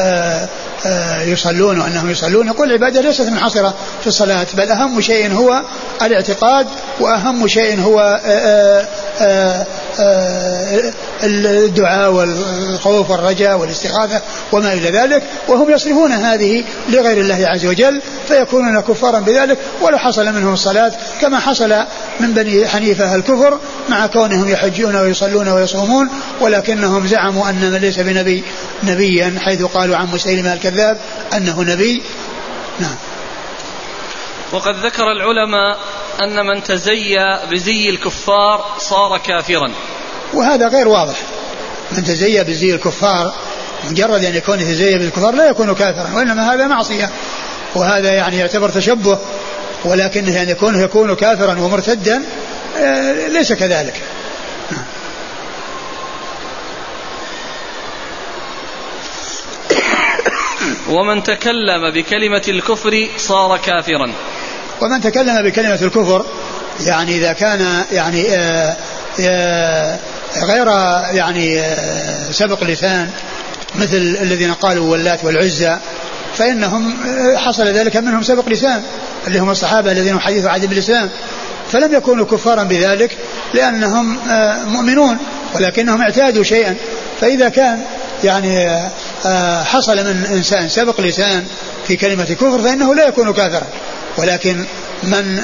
[SPEAKER 2] يصلون وأنهم يصلون، يقول العبادة ليست منحصرة في الصلاة، بل أهم شيء هو الاعتقاد، وأهم شيء هو الدعاء والخوف والرجاء والاستغاثة وما إلى ذلك، وهم يصرفون هذه لغير الله عز وجل فيكونون كفارا بذلك ولو حصل منهم الصلاة، كما حصل من بني حنيفة الكفر مع كونهم يحجون ويصلون ويصومون، ولكنهم زعموا أن من ليس بنبي نبيا، حيث قالوا عن مسيلمة الكذاب أنه نبي. نعم.
[SPEAKER 1] وقد ذكر العلماء أن من تزيى بزي الكفار صار كافرا،
[SPEAKER 2] وهذا غير واضح. من تزيى بزي الكفار مجرد أن يكون يتزيى بالكفار لا يكون كافرا، وإنما هذا معصية، وهذا يعني يعتبر تشبه، ولكنه أن يكون كافرا ومرتدا ليس كذلك.
[SPEAKER 1] ومن تكلم بكلمة الكفر صار كافرا.
[SPEAKER 2] ومن تكلم بكلمة الكفر يعني إذا كان يعني غير يعني سبق لسان مثل الذين قالوا واللات والعزى، فإنهم حصل ذلك منهم سبق لسان اللي هم الصحابة الذين حديثوا عهد بالإسلام، فلم يكونوا كفارا بذلك لأنهم مؤمنون، ولكنهم اعتادوا شيئا. فإذا كان يعني حصل من إنسان سبق لسان في كلمة كفر فإنه لا يكون كافرا، ولكن من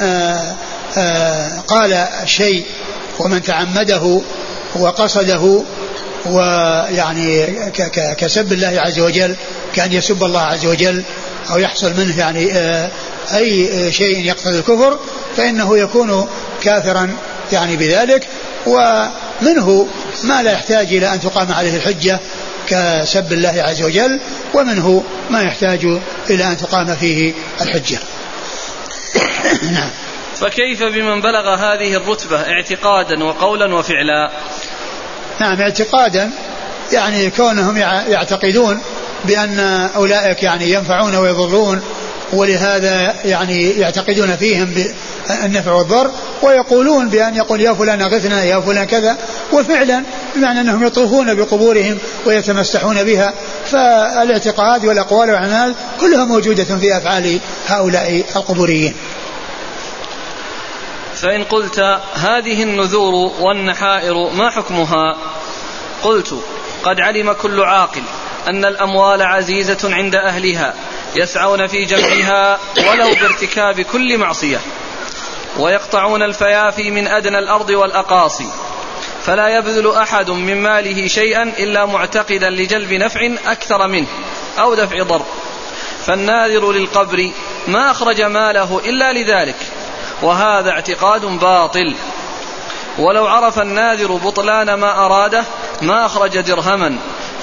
[SPEAKER 2] قال شيء ومن تعمده وقصده ويعني كسب الله عز وجل، كان يسب الله عز وجل أو يحصل منه يعني أي شيء يقتضي الكفر، فإنه يكون كافرا يعني بذلك. ومنه ما لا يحتاج إلى أن تقام عليه الحجة كسب الله عز وجل، ومنه ما يحتاج إلى أن تقام فيه الحجة.
[SPEAKER 1] نعم. فكيف بمن بلغ هذه الرتبة اعتقادا وقولا وفعلا؟
[SPEAKER 2] نعم، اعتقادا يعني كونهم يعتقدون بأن أولئك يعني ينفعون ويضرون، ولهذا يعني يعتقدون فيهم النفع والضر، ويقولون بأن يقول يا فلان أغثنا يا فلان كذا، وفعلا بمعنى أنهم يطوفون بقبورهم ويتمسحون بها. فالاعتقاد والأقوال والأعمال كلها موجودة في أفعال هؤلاء القبوريين.
[SPEAKER 1] فإن قلت هذه النذور والنحائر ما حكمها؟ قلت قد علم كل عاقل أن الأموال عزيزة عند أهلها يسعون في جمعها ولو بارتكاب كل معصية، ويقطعون الفيافي من أدنى الأرض والأقاصي، فلا يبذل أحد من ماله شيئا إلا معتقدا لجلب نفع أكثر منه أو دفع ضر. فالناذر للقبر ما أخرج ماله إلا لذلك، وهذا اعتقاد باطل. ولو عرف الناذر بطلان ما أراده ما أخرج درهما،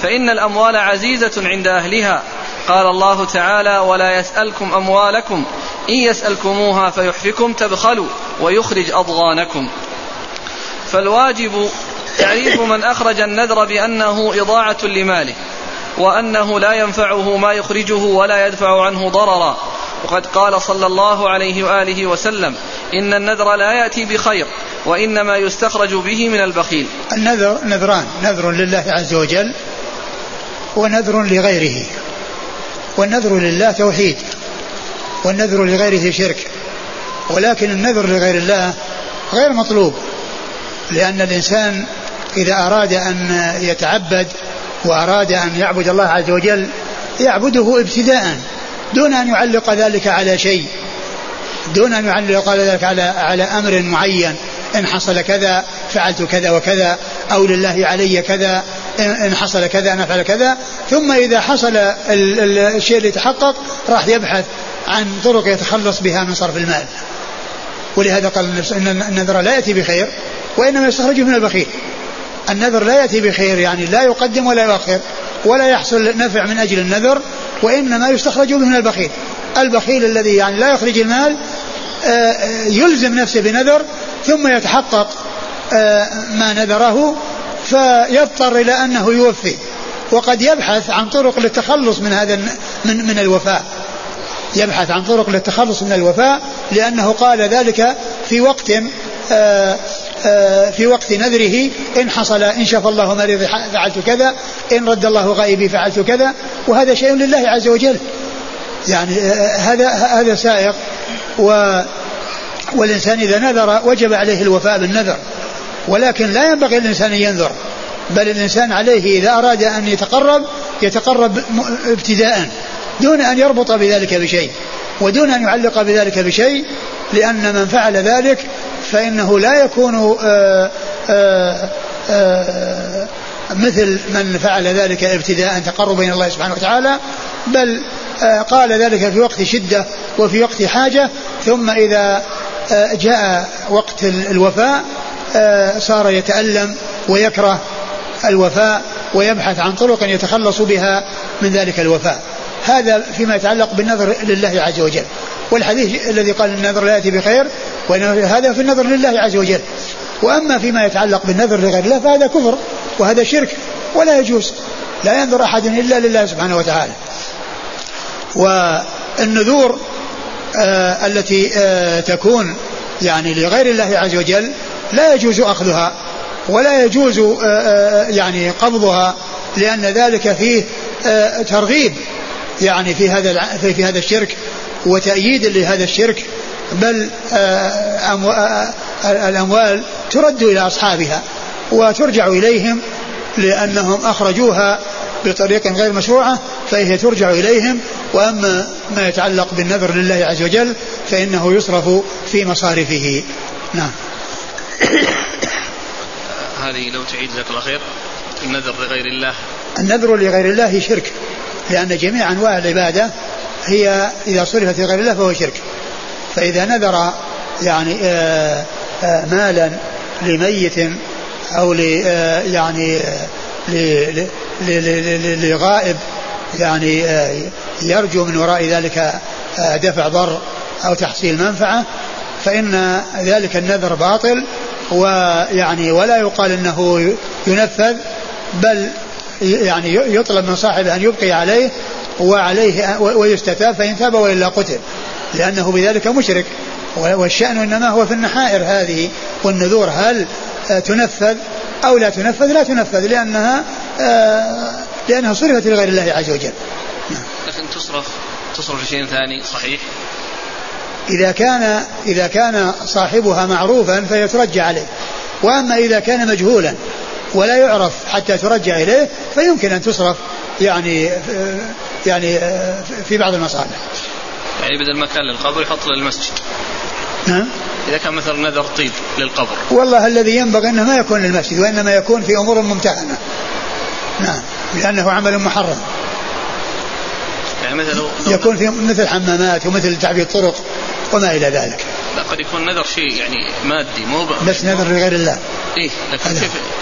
[SPEAKER 1] فإن الأموال عزيزة عند أهلها. قال الله تعالى: ولا يسألكم أموالكم إن يسألكموها فيحفكم تبخلوا ويخرج أضغانكم. فالواجب تعريف من أخرج النذر بأنه إضاعة لماله، وأنه لا ينفعه ما يخرجه ولا يدفع عنه ضررا. وقد قال صلى الله عليه وآله وسلم: إن النذر لا يأتي بخير وإنما يستخرج به من البخيل.
[SPEAKER 2] النذر نذران: نذر لله عز وجل ونذر لغيره. والنذر لله توحيد، والنذر لغيره شرك. ولكن النذر لغير الله غير مطلوب، لأن الإنسان إذا أراد أن يتعبد وأراد أن يعبد الله عز وجل يعبده ابتداء دون أن يعلق ذلك على شيء، دون أن يعلق ذلك على أمر معين: إن حصل كذا فعلت كذا وكذا، أو لله علي كذا، إن حصل كذا نفعل كذا. ثم إذا حصل الشيء اللي يتحقق راح يبحث عن طرق يتخلص بها من صرف المال. ولهذا قال إن النذر لا يأتي بخير وإنما يستخرجه من البخيل. النذر لا يأتي بخير، يعني لا يقدم ولا يؤخر ولا يحصل نفع من أجل النذر، وإنما يستخرج به من البخيل. البخيل الذي يعني لا يخرج المال يلزم نفسه بنذر ثم يتحقق ما نذره فيضطر إلى أنه يوفي، وقد يبحث عن طرق للتخلص من هذا من الوفاء، يبحث عن طرق للتخلص من الوفاء، لأنه قال ذلك في وقت نذره: إن حصل إن شاف الله مريضي فعلت كذا، إن رد الله غائبي فعلت كذا. وهذا شيء لله عز وجل، يعني هذا سائق. والإنسان إذا نذر وجب عليه الوفاء بالنذر، ولكن لا ينبغي الإنسان أن ينذر، بل الإنسان عليه إذا أراد أن يتقرب ابتداء دون أن يربط بذلك بشيء ودون أن يعلق بذلك بشيء، لأن من فعل ذلك فإنه لا يكون مثل من فعل ذلك ابتداء تقربا إلى الله سبحانه وتعالى، بل قال ذلك في وقت شدة وفي وقت حاجة، ثم إذا جاء وقت الوفاء صار يتألم ويكره الوفاء ويبحث عن طرق يتخلص بها من ذلك الوفاء. هذا فيما يتعلق بالنذر لله عز وجل. والحديث الذي قال النذر لا يأتي بخير هذا في النذر لله عز وجل. وأما فيما يتعلق بالنذر لغير الله فهذا كفر وهذا شرك ولا يجوز، لا ينذر أحد إلا لله سبحانه وتعالى. والنذور التي تكون يعني لغير الله عز وجل لا يجوز أخذها ولا يجوز يعني قبضها، لأن ذلك فيه ترغيب يعني في هذا الشرك وتأييد لهذا الشرك، بل الأموال ترد إلى أصحابها وترجع إليهم لأنهم أخرجوها بطريق غير مشروعة، فهي ترجع إليهم. وأما ما يتعلق بالنذر لله عز وجل فإنه يصرف في مصارفه. نعم.
[SPEAKER 1] هذه لو تعيد لك الأخير: النذر لغير الله.
[SPEAKER 2] النذر لغير الله شرك، لأن جميع أنواع العبادة هي إذا صرفت لغير الله فهو شرك. فإذا نذر يعني مالا لميت أو يعني لغائب يعني يرجو من وراء ذلك دفع ضر أو تحصيل منفعة، فإن ذلك النذر باطل، ويعني ولا يقال أنه ينفذ، بل يعني يطلب من صاحبه أن يبقي عليه ويستتاب، فإن تاب وإلا قتل، لأنه بذلك مشرك. والشأن إنما هو في النحائر هذه والنذور، هل تنفذ أو لا تنفذ؟ لا تنفذ لأنها صرفت لغير الله عز وجل.
[SPEAKER 1] لكن تصرف لشيء ثاني صحيح
[SPEAKER 2] إذا كان صاحبها معروفا فيترجى عليه، وأما إذا كان مجهولا ولا يعرف حتى ترجع إليه فيمكن أن تصرف يعني في بعض المصالح.
[SPEAKER 1] يعني بدل ما كان للقبر يحط للمسجد.
[SPEAKER 2] نعم.
[SPEAKER 1] إذا كان مثلا نذر طيب للقبر،
[SPEAKER 2] والله الذي ينبغي أنه ما يكون للمسجد، وإنما يكون في أمور ممتهنة. نعم، لأنه عمل محرم.
[SPEAKER 1] يعني
[SPEAKER 2] يكون في مثل حمامات ومثل تعبية طرق وما إلى ذلك.
[SPEAKER 1] لا، قد يكون نذر شيء يعني مادي، مو
[SPEAKER 2] بس نذر لغير الله.
[SPEAKER 1] إيه، لكن كيف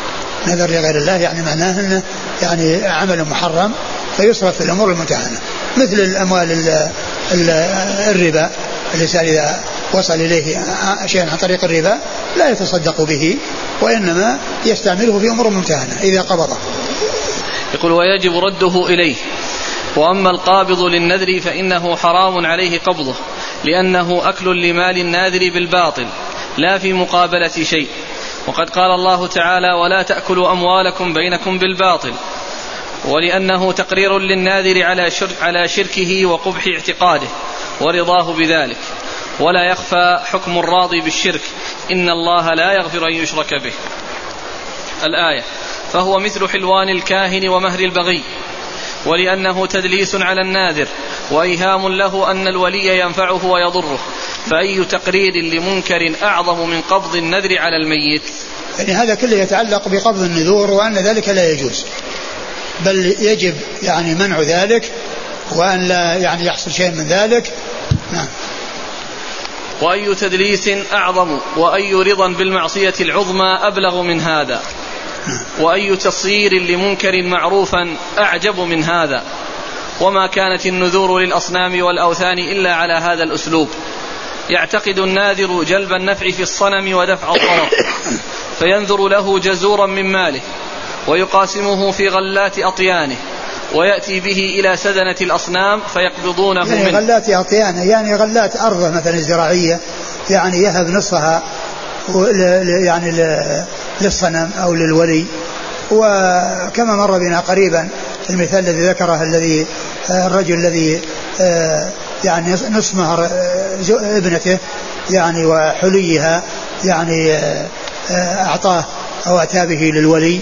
[SPEAKER 2] نذر لغير الله يعني معناه أنه يعني عمل محرم فيصرف في الأمور المتهانة، مثل الأموال الربا، الإنسان إذا وصل إليه شيئا عن طريق الربا لا يتصدق به وإنما يستعمله في أمور ممتهنة إذا قبضه.
[SPEAKER 1] يقول ويجب رده إليه، وأما القابض للنذر فإنه حرام عليه قبضه لأنه أكل لمال الناذر بالباطل لا في مقابلة شيء، وقد قال الله تعالى ولا تأكلوا أموالكم بينكم بالباطل، ولأنه تقرير للناذر على شركه وقبح اعتقاده ورضاه بذلك، ولا يخفى حكم الراضي بالشرك إن الله لا يغفر أن يشرك به. الآية فهو مثل حلوان الكاهن ومهر البغي، ولأنه تدليس على الناذر وإيهام له أن الولي ينفعه ويضره، فأي تقرير لمنكر أعظم من قبض النذر على الميت؟
[SPEAKER 2] يعني هذا كله يتعلق بقبض النذور وأن ذلك لا يجوز، بل يجب يعني منع ذلك وأن لا يعني يحصل شيء من ذلك. نعم.
[SPEAKER 1] وأي تدليس أعظم وأي رضا بالمعصية العظمى أبلغ من هذا، وأي تصير لمنكر معروفا أعجب من هذا، وما كانت النذور للأصنام والأوثان إلا على هذا الأسلوب، يعتقد الناذر جلب النفع في الصنم ودفع الضرر فينذر له جزورا من ماله ويقاسمه في غلات أطيانه ويأتي به إلى سدنة الأصنام فيقبضونه
[SPEAKER 2] يعني
[SPEAKER 1] منه.
[SPEAKER 2] غلات أطيانه يعني غلات أرضه مثلا الزراعية، يعني يهب نصفها يعني للصنم أو للولي. وكما مر بنا قريبا المثال الذي ذكره الذي الرجل الذي يعني نصف مهر ابنته يعني وحليها يعني أعطاه أو أتى به للولي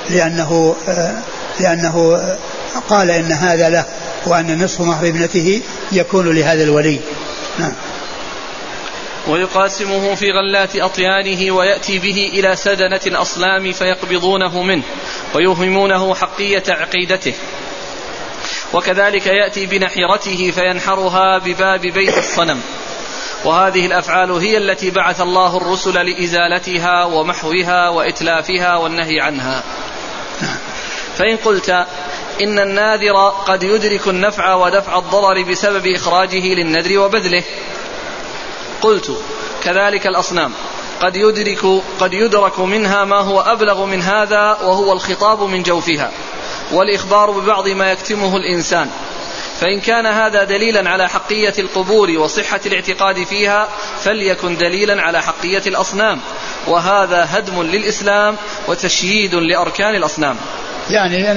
[SPEAKER 2] لأنه قال إن هذا له وأن نصف مهر ابنته يكون لهذا الولي. نعم.
[SPEAKER 1] ويقاسمه في غلات أطيانه ويأتي به إلى سدنة الأصنام فيقبضونه منه ويوهمونه حقية عقيدته، وكذلك يأتي بنحيرته فينحرها بباب بيت الصنم. وهذه الأفعال هي التي بعث الله الرسل لإزالتها ومحوها وإتلافها والنهي عنها. فإن قلت إن الناذر قد يدرك النفع ودفع الضرر بسبب إخراجه للنذر وبذله، قلت كذلك الأصنام قد يدرك منها ما هو أبلغ من هذا وهو الخطاب من جوفها والإخبار ببعض ما يكتمه الإنسان، فإن كان هذا دليلا على حقية القبور وصحة الاعتقاد فيها فليكن دليلا على حقية الأصنام، وهذا هدم للإسلام وتشييد لأركان الأصنام.
[SPEAKER 2] يعني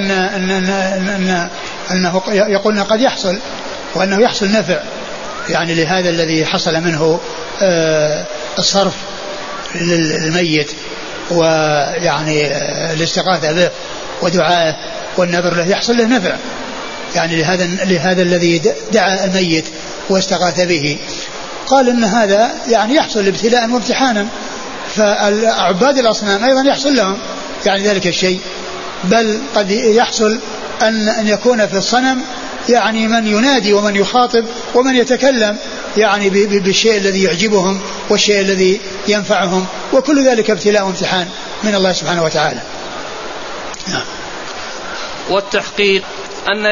[SPEAKER 2] أنه يقولنا قد يحصل وأنه يحصل نفع يعني لهذا الذي حصل منه الصرف للميت ويعني الاستغاثة به ودعائه والنذر له يحصل له نفع يعني لهذا الذي دعا الميت واستغاث به. قال إن هذا يعني يحصل ابتلاء وامتحانا، فالعباد الأصنام أيضا يحصل لهم يعني ذلك الشيء، بل قد يحصل أن يكون في الصنم يعني من ينادي ومن يخاطب ومن يتكلم يعني بالشيء الذي يعجبهم والشيء الذي ينفعهم، وكل ذلك ابتلاء وامتحان من الله سبحانه وتعالى.
[SPEAKER 1] والتحقيق أن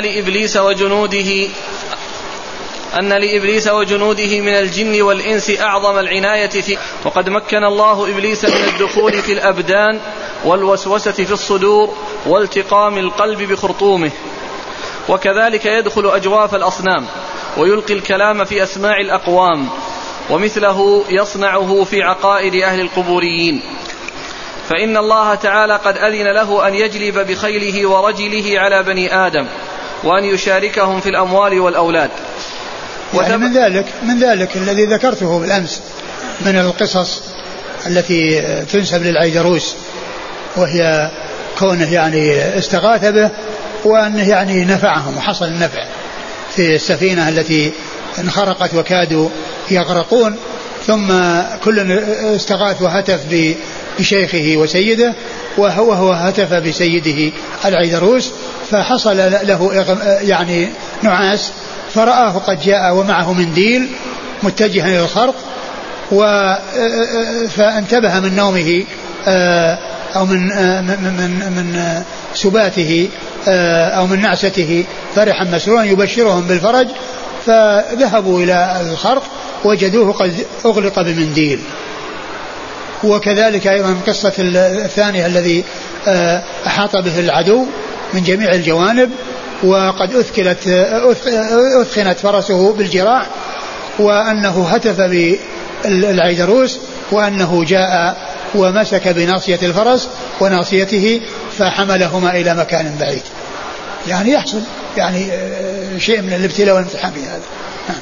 [SPEAKER 1] لإبليس وجنوده من الجن والإنس أعظم العناية فيه، وقد مكن الله إبليس من الدخول في الأبدان والوسوسة في الصدور والتقام القلب بخرطومه، وكذلك يدخل أجواف الأصنام ويلقي الكلام في أسماع الأقوام، ومثله يصنعه في عقائد أهل القبوريين، فإن الله تعالى قد أذن له أن يجلب بخيله ورجله على بني آدم وأن يشاركهم في الأموال والأولاد.
[SPEAKER 2] يعني من ذلك الذي ذكرته بالأمس من القصص التي تنسب للعيدروس، وهي كونه يعني استغاث به وأنه يعني نفعهم وحصل النفع في السفينة التي انخرقت وكادوا يغرقون، ثم كل استغاث وهتف بشيخه وسيده وهو هتف بسيده العيدروس، فحصل له يعني نعاس، فرآه قد جاء ومعه منديل متجها إلى الخرق، فانتبه من نومه أو من سباته أو من نعسته فرحا مسرورا يبشرهم بالفرج، فذهبوا إلى الخرق وجدوه قد أغلق بمنديل. وكذلك أيضا قصة الثانية الذي أحاط به العدو من جميع الجوانب وقد أثخنت فرسه بالجراح، وأنه هتف بالعيدروس وأنه جاء ومسك بناصية الفرس وناصيته فحملهما إلى مكان بعيد. يعني يحصل يعني شيء من الابتلاء والامتحان في هذا.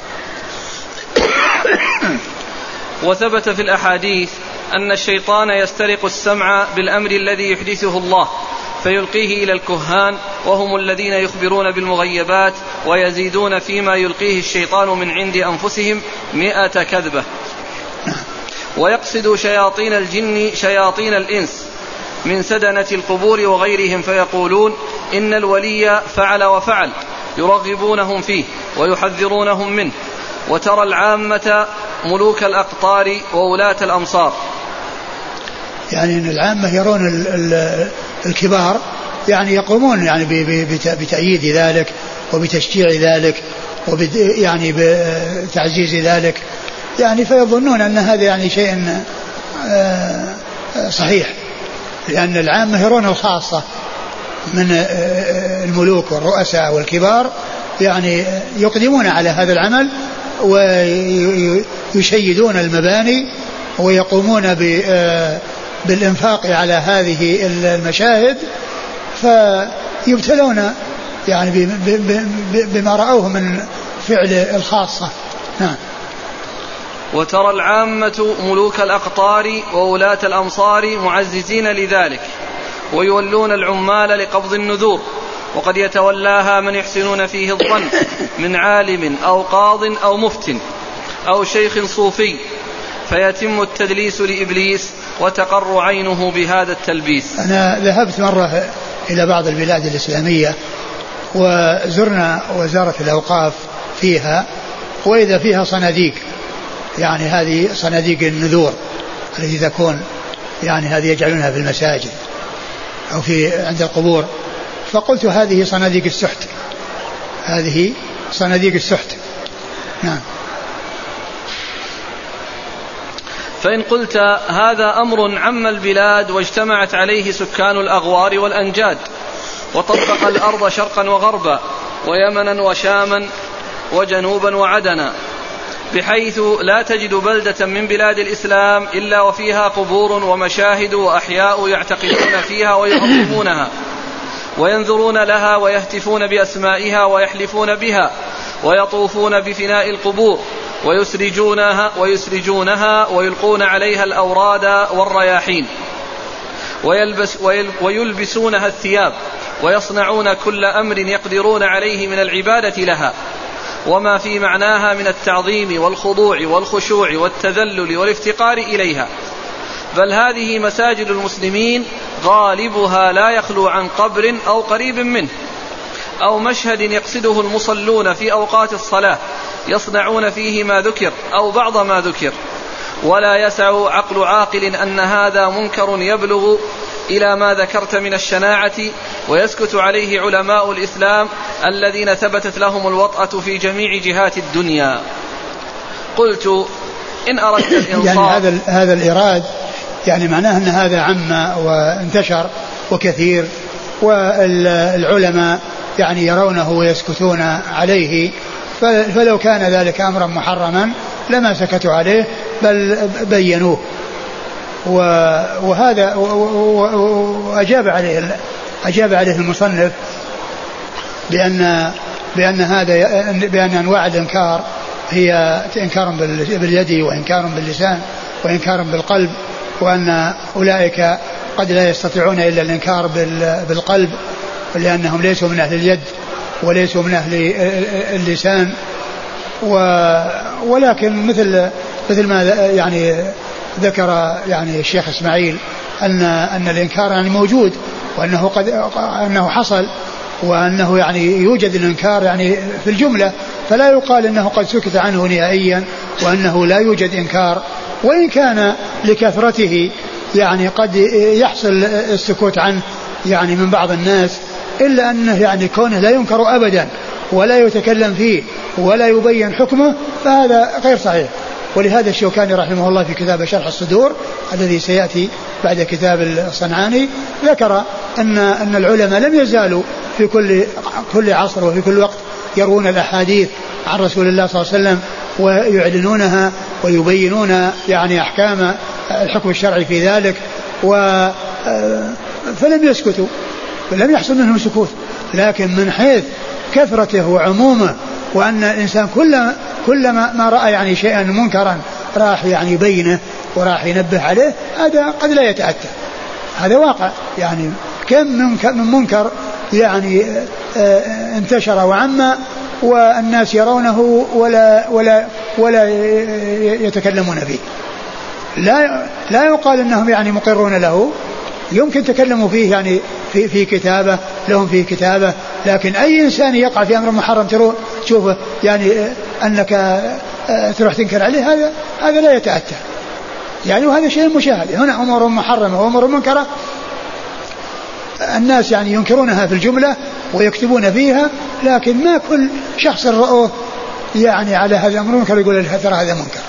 [SPEAKER 1] وثبت في الأحاديث أن الشيطان يسترق السمع بالأمر الذي يحدثه الله فيلقيه إلى الكهان وهم الذين يخبرون بالمغيبات ويزيدون فيما يلقيه الشيطان من عند أنفسهم 100 كذبة. ويقصد شياطين الجن شياطين الإنس من سدنة القبور وغيرهم فيقولون إن الولي فعل وفعل يرغبونهم فيه ويحذرونهم منه. وترى العامة ملوك الأقطار وولاة الأمصار، يعني
[SPEAKER 2] أن العامة يرون الكبار يعني يقومون يعني بتأييد ذلك وبتشجيع ذلك يعني بتعزيز ذلك، يعني فيظنون أن هذا يعني شيء صحيح، لأن العامة يرون الخاصة من الملوك والرؤساء والكبار يعني يقدمون على هذا العمل ويشيدون المباني ويقومون بالإنفاق على هذه المشاهد، فيبتلون يعني بما رأوه من فعل الخاصة. نعم.
[SPEAKER 1] وترى العامة ملوك الأقطار وولاة الأمصار معززين لذلك ويولون العمال لقبض النذور، وقد يتولاها من يحسنون فيه الظن من عالم أو قاض أو مفت أو شيخ صوفي، فيتم التدليس لإبليس وتقر عينه بهذا التلبيس.
[SPEAKER 2] أنا ذهبت مرة إلى بعض البلاد الإسلامية وزرنا وزارة الأوقاف فيها، وإذا فيها صناديق، يعني هذه صناديق النذور التي تكون يعني هذه يجعلونها في المساجد أو في عند القبور، فقلت هذه صناديق السحت، هذه صناديق السحت. نعم.
[SPEAKER 1] فإن قلت هذا أمر عم البلاد واجتمعت عليه سكان الأغوار والأنجاد وطبق الأرض شرقا وغربا ويمنا وشاما وجنوبا وعدنا، بحيث لا تجد بلدة من بلاد الإسلام إلا وفيها قبور ومشاهد وأحياء يعتقدون فيها ويعظمونها وينذرون لها ويهتفون بأسمائها ويحلفون بها ويطوفون بفناء القبور ويسرجونها ويلقون عليها الأوراد والرياحين ويلبسونها الثياب ويصنعون كل أمر يقدرون عليه من العبادة لها وما في معناها من التعظيم والخضوع والخشوع والتذلل والافتقار إليها. بل هذه مساجد المسلمين غالبها لا يخلو عن قبر أو قريب منه أو مشهد يقصده المصلون في أوقات الصلاة يصنعون فيه ما ذكر أو بعض ما ذكر، ولا يسع عقل عاقل أن هذا منكر يبلغ إلى ما ذكرت من الشناعة ويسكت عليه علماء الإسلام الذين ثبتت لهم الوطأة في جميع جهات الدنيا. قلت إن أردت الإنصاف،
[SPEAKER 2] يعني هذا الإراد يعني معناه أن هذا عم وانتشر وكثير، والعلماء يعني يرونه ويسكتون عليه، فلو كان ذلك أمرا محرما لما سكتوا عليه بل بينوه. وهذا وأجاب عليه المصنف بأن أنواع الإنكار هي إنكار باليد وإنكار باللسان وإنكار بالقلب، وأن أولئك قد لا يستطيعون إلا الإنكار بالقلب لأنهم ليسوا من أهل اليد وليسوا من أهل اللسان، ولكن مثل ما يعني ذكر يعني الشيخ إسماعيل أن الإنكار يعني موجود، وأنه أنه حصل، وأنه يعني يوجد الإنكار يعني في الجملة، فلا يقال أنه قد سكت عنه نهائيا وأنه لا يوجد إنكار، وإن كان لكثرته يعني قد يحصل السكوت عنه يعني من بعض الناس، إلا أنه يعني كونه لا ينكر أبدا ولا يتكلم فيه ولا يبين حكمه فهذا غير صحيح. ولهذا الشوكاني رحمه الله في كتاب شرح الصدور الذي سيأتي بعد كتاب الصنعاني ذكر أن العلماء لم يزالوا في كل عصر وفي كل وقت يروون الأحاديث عن رسول الله صلى الله عليه وسلم ويعلنونها ويبينون يعني أحكام الحكم الشرعي في ذلك، فلم يسكتوا، لم يحصل منهم سكوت. لكن من حيث كثرته وعمومه وأن الإنسان كلما ما رأى يعني شيئا منكرا راح يعني يبينه وراح ينبه عليه، هذا قد لا يتأتى، هذا واقع. يعني كم من منكر يعني انتشر وعم والناس يرونه ولا يتكلمون فيه. لا يقال انهم يعني مقرون له، يمكن تكلموا فيه يعني في كتابه لهم في كتابه، لكن اي انسان يقع في امر محرم تشوفه يعني انك تروح تنكر عليه، هذا لا يتأتى يعني، وهذا شيء مشاهد. هنا امور محرمه وامور منكره الناس يعني ينكرونها في الجمله ويكتبون فيها، لكن ما كل شخص رأوه يعني على هذا الامر منكر يقول ترى هذا منكر.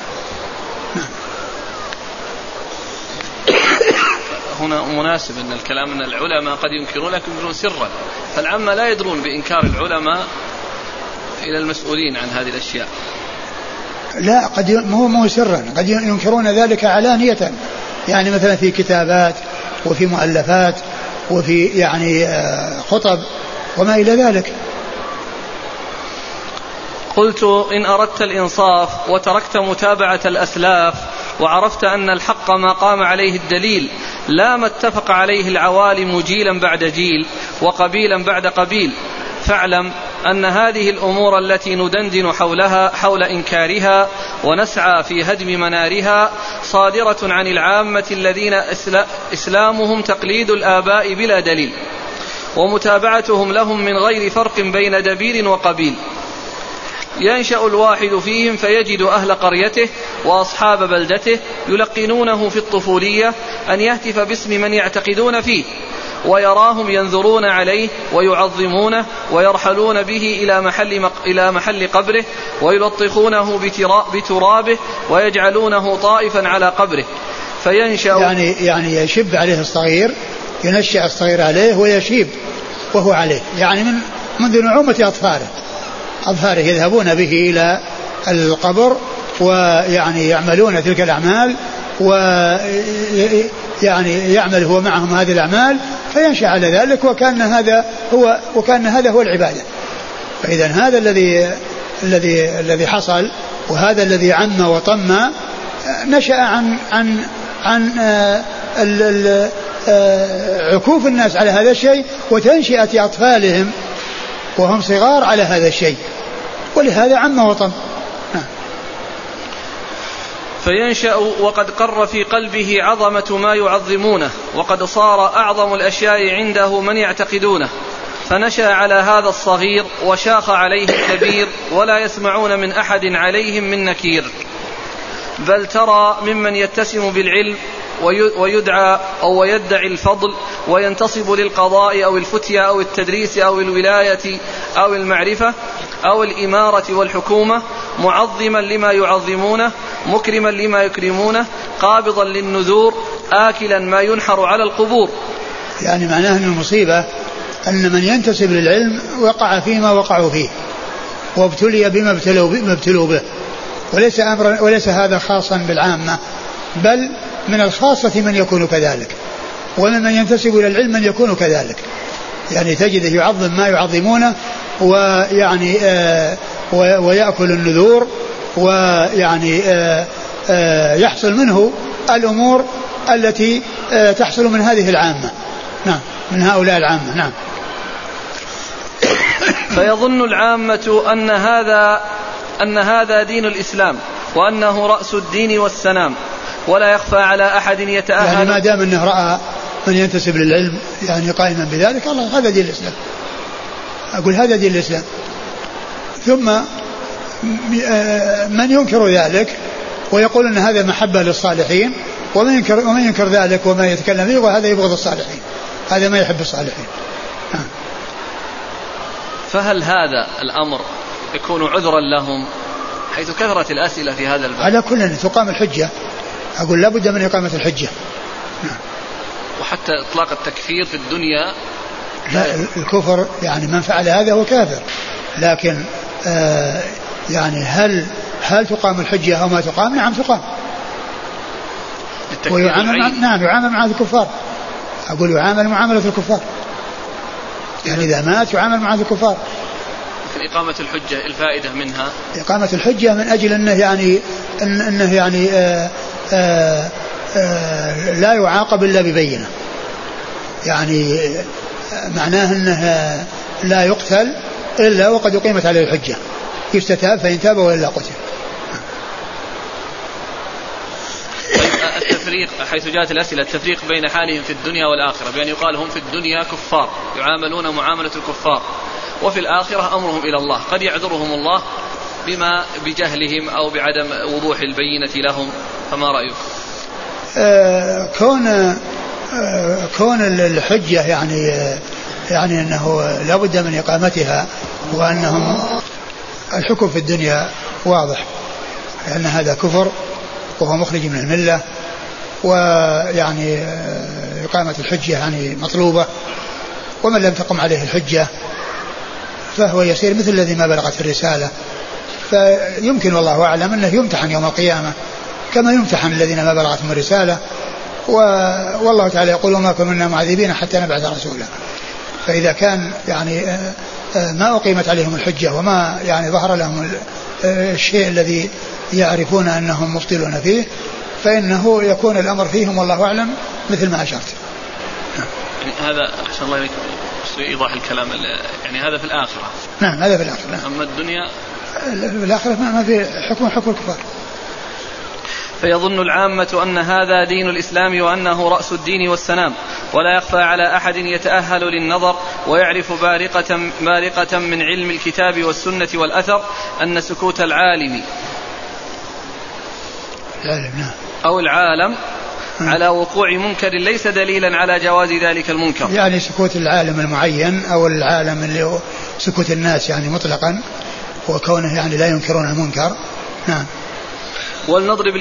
[SPEAKER 1] هنا مناسب أن الكلام أن العلماء قد ينكرون لكن ينكرون سرا، فالعامة لا يدرون بإنكار العلماء إلى المسؤولين عن هذه الأشياء.
[SPEAKER 2] لا قد مو سرا، قد ينكرون ذلك علانية، يعني مثلا في كتابات وفي مؤلفات وفي يعني خطب وما إلى ذلك.
[SPEAKER 1] قلت إن أردت الإنصاف وتركت متابعة الأسلاف وعرفت أن الحق ما قام عليه الدليل لا ما اتفق عليه العوالم جيلا بعد جيل وقبيلا بعد قبيل، فاعلم أن هذه الأمور التي ندندن حول إنكارها ونسعى في هدم منارها صادرة عن العامة الذين إسلامهم تقليد الآباء بلا دليل ومتابعتهم لهم من غير فرق بين دبير وقبيل. ينشأ الواحد فيهم فيجد أهل قريته وأصحاب بلدته يلقنونه في الطفولية أن يهتف باسم من يعتقدون فيه، ويراهم ينظرون عليه ويعظمونه ويرحلون به إلى محل قبره ويلطخونه بترابه ويجعلونه طائفا على قبره فينشأ
[SPEAKER 2] يعني يشب عليه الصغير، ينشأ الصغير عليه ويشيب وهو عليه، يعني منذ نعومة أظفاره يذهبون به إلى القبر ويعني يعملون تلك الأعمال ويعني يعمل هو معهم هذه الأعمال فينشأ على ذلك وكان هذا هو العبادة. فإذا هذا الذي حصل وهذا الذي عم وطم نشأ عن عكوف الناس على هذا الشيء وتنشئة أطفالهم وهم صغار على هذا الشيء، ولهذا عم وطم.
[SPEAKER 1] فينشأ وقد قر في قلبه عظمة ما يعظمونه وقد صار أعظم الأشياء عنده من يعتقدونه، فنشأ على هذا الصغير وشاخ عليه الكبير ولا يسمعون من أحد عليهم من نكير، بل ترى ممن يتسم بالعلم ويدعى أو ويدعي الفضل وينتصب للقضاء أو الفتية أو التدريس أو الولاية أو المعرفة أو الإمارة والحكومة معظما لما يعظمونه مكرما لما يكرمونه قابضا للنذور آكلا ما ينحر على القبور.
[SPEAKER 2] يعني معناه أن المصيبة أن من ينتسب للعلم وقع فيما وقعوا فيه وابتلي بما ابتلوا به، وليس هذا خاصا بالعامة، بل من الخاصة من يكون كذلك، ومن ينتسب إلى العلم من يكون كذلك، يعني تجده يعظم ما يعظمونه ويعني ويأكل النذور ويعني يحصل منه الأمور التي تحصل من هذه العامة، نعم، من هؤلاء العامة، نعم.
[SPEAKER 1] فيظن العامة أن هذا دين الإسلام وأنه رأس الدين والسنام، ولا يخفى على أحد يتأهل،
[SPEAKER 2] يعني ما دام أنه رأى من ينتسب للعلم يعني قائما بذلك، الله هذا دين الإسلام، أقول هذا دين الإسلام. ثم من ينكر ذلك ويقول أن هذا محبة للصالحين ومن ينكر ذلك وما يتكلم فيه وهذا يبغض الصالحين، هذا ما يحب الصالحين.
[SPEAKER 1] فهل هذا الأمر يكون عذرا لهم حيث كثرت الأسئلة في هذا الباب؟
[SPEAKER 2] على كل تقام الحجة، أقول لابد من إقامة الحجة.
[SPEAKER 1] وحتى إطلاق التكفير في الدنيا
[SPEAKER 2] لا، الكفر يعني من فعل هذا هو كافر، لكن يعني هل تقام الحجة أو ما تقام؟ نعم تقام، نعم يعامل مع الكفار، أقول يعامل معاملة الكفار، يعني إذا مات يعامل مع الكفار.
[SPEAKER 1] لكن إقامة الحجة الفائدة منها
[SPEAKER 2] إقامة الحجة من أجل أنه يعني لا يعاقب إلا ببينة، يعني معناه أنه لا يقتل إلا وقد أقيمت عليه الحجة، يستتاب فإن تاب وإلا قتل.
[SPEAKER 1] التفريق حيث جاءت الأسئلة، التفريق بين حالهم في الدنيا والآخرة، بأن يقال هم في الدنيا كفار يعاملون معاملة الكفار، وفي الآخرة أمرهم إلى الله، قد يعذرهم الله بما بجهلهم أو بعدم وضوح البينة لهم، فما رأيك؟
[SPEAKER 2] كون الحجة يعني أنه لا بد من إقامتها، وأنهم الحكم في الدنيا واضح لأن هذا كفر وهو مخرج من الملة، ويعني إقامة الحجة يعني مطلوبة، ومن لم تقم عليه الحجة فهو يصير مثل الذي ما بلغت الرسالة، فيمكن والله أعلم أنه يمتحن يوم القيامة كما يمتحن الذين ما بلغتهم الرسالة، والله تعالى يقول وما كنا معذبين حتى نبعث رسولا. فإذا كان يعني ما أقيمت عليهم الحجة وما يعني ظهر لهم الشيء الذي يعرفون أنهم مبطلون فيه، فإنه يكون الأمر فيهم والله أعلم مثل ما أشرت.
[SPEAKER 1] يعني هذا أحسن الله إليك إيضاح الكلام، يعني هذا في الآخرة.
[SPEAKER 2] نعم هذا في الآخرة. نعم.
[SPEAKER 1] أما الدنيا
[SPEAKER 2] في الآخرة ما في حكم الكفار.
[SPEAKER 1] فيظن العامة أن هذا دين الإسلام وأنه رأس الدين والسنام، ولا يخفى على أحد يتأهل للنظر ويعرف بارقة من علم الكتاب والسنة والأثر أن سكوت العالم أو العالم على وقوع منكر ليس دليلا على جواز ذلك المنكر.
[SPEAKER 2] يعني سكوت العالم المعين أو العالم اللي هو سكوت الناس يعني مطلقا، وكونه يعني لا ينكرون المنكر. نعم.
[SPEAKER 1] ولنضرب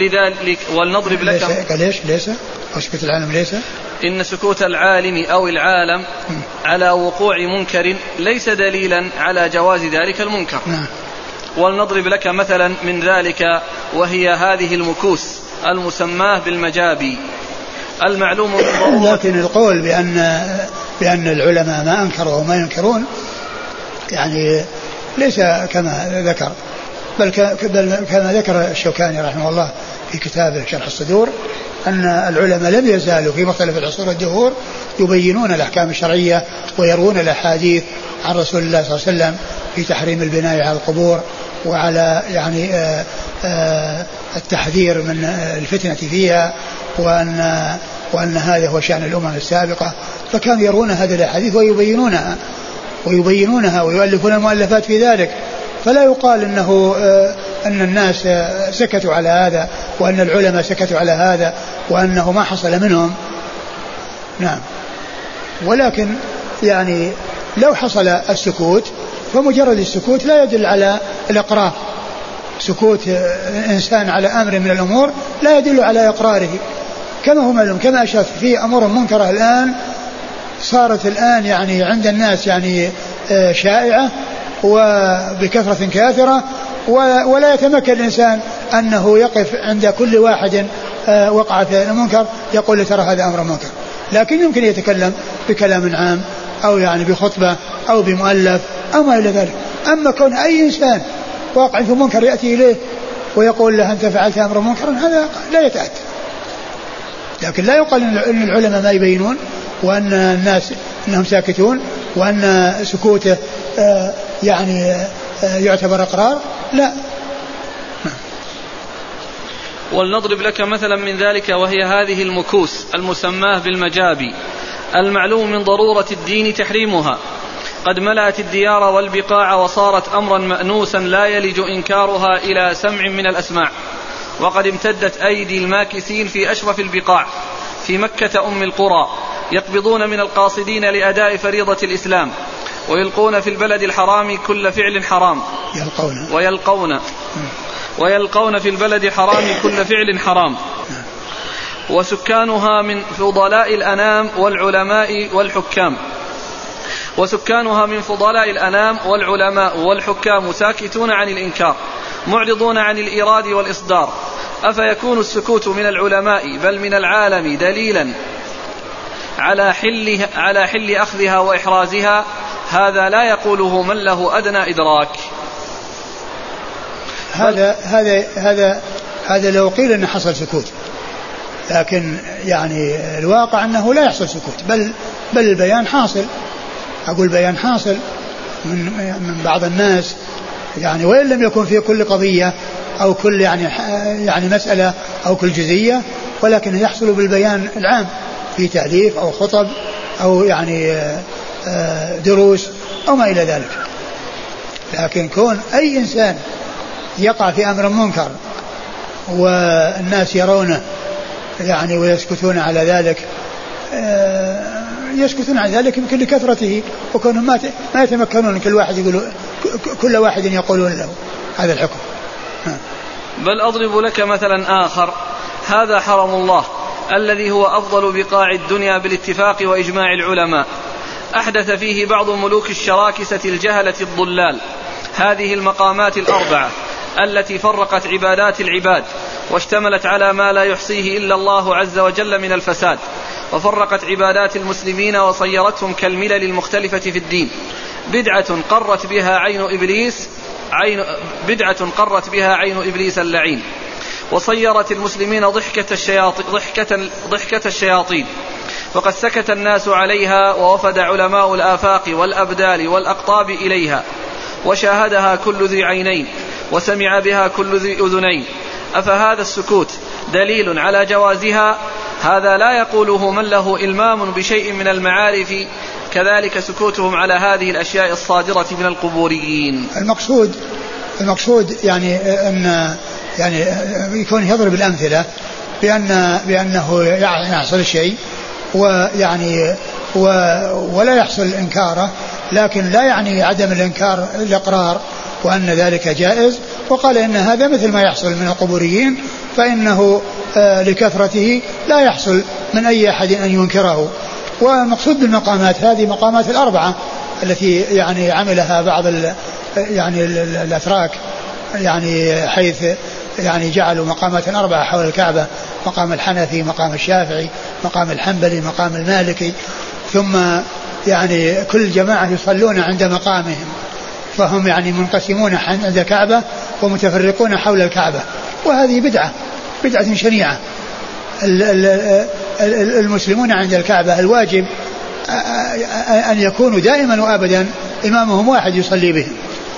[SPEAKER 1] لك
[SPEAKER 2] ليس سكوت العالم ليس
[SPEAKER 1] إن سكوت العالم أو العالم على وقوع منكر ليس دليلا على جواز ذلك المنكر.
[SPEAKER 2] نعم.
[SPEAKER 1] ولنضرب لك مثلا من ذلك، وهي هذه المكوس المسماه بالمجابي المعلوم بالضرورة.
[SPEAKER 2] لكن القول بأن العلماء ما أنكروا وما ينكرون يعني ليس كما ذكر، بل كما ذكر الشوكاني رحمه الله في كتابه شرح الصدور، أن العلماء لم يزالوا في مختلف العصور والدهور يبينون الأحكام الشرعية ويروون الأحاديث عن رسول الله صلى الله عليه وسلم في تحريم البناء على القبور وعلى يعني التحذير من الفتنة فيها، وأن هذا هو شأن الأمم السابقة، فكانوا يرون هذه الأحاديث ويبينونها ويؤلفون المؤلفات في ذلك. فلا يقال أن الناس سكتوا على هذا وأن العلماء سكتوا على هذا وأنه ما حصل منهم. نعم. ولكن يعني لو حصل السكوت فمجرد السكوت لا يدل على الإقرار. سكوت إنسان على أمر من الأمور لا يدل على إقراره، كما هو معلوم كما أشرت في أمور منكرة الآن صارت الآن يعني عند الناس يعني شائعة وبكثرة كاثرة، ولا يتمكن الإنسان أنه يقف عند كل واحد وقع في المنكر يقول ترى هذا أمر منكر، لكن يمكن يتكلم بكلام عام أو يعني بخطبة أو بمؤلف أو ما إلى ذلك. أما كون أي إنسان واقع في منكر يأتي إليه ويقول له أنت فعلت أمر منكر، هذا لا يتأتى. لكن لا يقال أن العلماء ما يبينون وأن الناس أنهم ساكتون وأن سكوته يعني يعتبر إقرار، لا.
[SPEAKER 1] ولنضرب لك مثلا من ذلك، وهي هذه المكوس المسماه بالمجابي المعلوم من ضرورة الدين تحريمها، قد ملأت الديار والبقاع وصارت أمرا مأنوسا لا يلج إنكارها إلى سمع من الأسماع، وقد امتدت أيدي الماكثين في أشرف البقاع في مكة أم القرى يقبضون من القاصدين لأداء فريضة الإسلام ويلقون في البلد الحرام كل فعل حرام ويلقون في البلد الحرام كل فعل حرام. وسكانها من فضلاء الأنام والعلماء والحكام ساكتون عن الإنكار معرضون عن الإيراد والإصدار. أفيكون السكوت من العلماء بل من العالم دليلا على حل أخذها وإحرازها؟ هذا لا يقوله من له أدنى إدراك.
[SPEAKER 2] هذا لو قيل أنه حصل سكوت، لكن يعني الواقع أنه لا يحصل سكوت، بل البيان حاصل. أقول بيان حاصل من بعض الناس، يعني وإن لم يكن في كل قضية أو كل يعني مسألة أو كل جزئية، ولكن يحصل بالبيان العام في تأليف أو خطب أو يعني دروس أو ما إلى ذلك. لكن كون أي إنسان يقع في أمر منكر والناس يرونه يعني ويسكتون على ذلك، يسكتون عن ذلك يمكن لكثرته وكونهم ما يتمكنون كل واحد يقولون له هذا الحكم.
[SPEAKER 1] بل أضرب لك مثلا آخر، هذا حرم الله الذي هو أفضل بقاع الدنيا بالاتفاق وإجماع العلماء، أحدث فيه بعض ملوك الشراكسة الجهلة الضلال هذه المقامات الأربعة التي فرقت عبادات العباد واشتملت على ما لا يحصيه إلا الله عز وجل من الفساد، وفرقت عبادات المسلمين وصيرتهم كالملل المختلفة في الدين، بدعة قرت بها عين إبليس اللعين، وصيرت المسلمين ضحكة الشياطين، وقد سكت الناس عليها ووفد علماء الآفاق والأبدال والأقطاب إليها، وشاهدها كل ذي عينين وسمع بها كل ذي أذنين. أفهذا السكوت دليل على جوازها؟ هذا لا يقوله من له إلمام بشيء من المعارف، كذلك سكوتهم على هذه الأشياء الصادرة من القبوريين.
[SPEAKER 2] المقصود يعني أن يعني يكون يضرب الأمثلة بأنه يحصل الشيء ويعني ولا يحصل إنكاره، لكن لا يعني عدم الإنكار الإقرار وأن ذلك جائز. وقال إن هذا مثل ما يحصل من القبوريين، فإنه لكثرته لا يحصل من أي أحد أن ينكره. والمقصود بالمقامات هذه مقامات الأربعة التي يعني عملها بعض يعني الأتراك، يعني حيث يعني جعلوا مقامات أربعة حول الكعبة: مقام الحنفي، مقام الشافعي، مقام الحنبلي، مقام المالكي، ثم يعني كل جماعة يصلون عند مقامهم، فهم يعني منقسمون عند الكعبة ومتفرقون حول الكعبة. وهذه بدعة شنيعة. المسلمون عند الكعبة الواجب أن يكونوا دائما وأبدا إمامهم واحد يصلي بهم.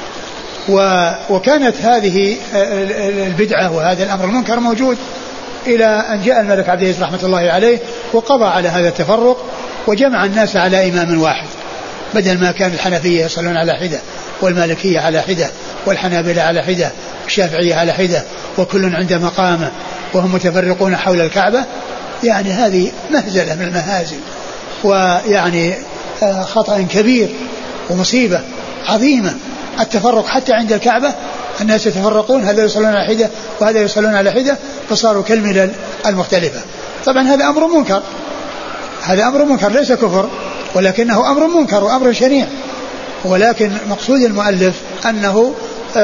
[SPEAKER 2] وكانت هذه البدعة وهذا الأمر المنكر موجود إلى أن جاء الملك عبد العزيز رحمة الله عليه وقضى على هذا التفرق وجمع الناس على إمام واحد، بدل ما كان الحنفية يصلون على حدة والمالكية على حدة والحنابلة على حدة والشافعية على حدة وكل عند مقامه وهم متفرقون حول الكعبة. يعني هذه مهزلة من المهازل، ويعني خطأ كبير ومصيبة عظيمة التفرق حتى عند الكعبة. الناس يتفرقون، هذا يصلون على حدة وهذا يصلون على حدة، فصاروا كالملل المختلفة. طبعا هذا أمر منكر، هذا أمر منكر ليس كفر، ولكنه أمر منكر وأمر شنيع. ولكن مقصود المؤلف أنه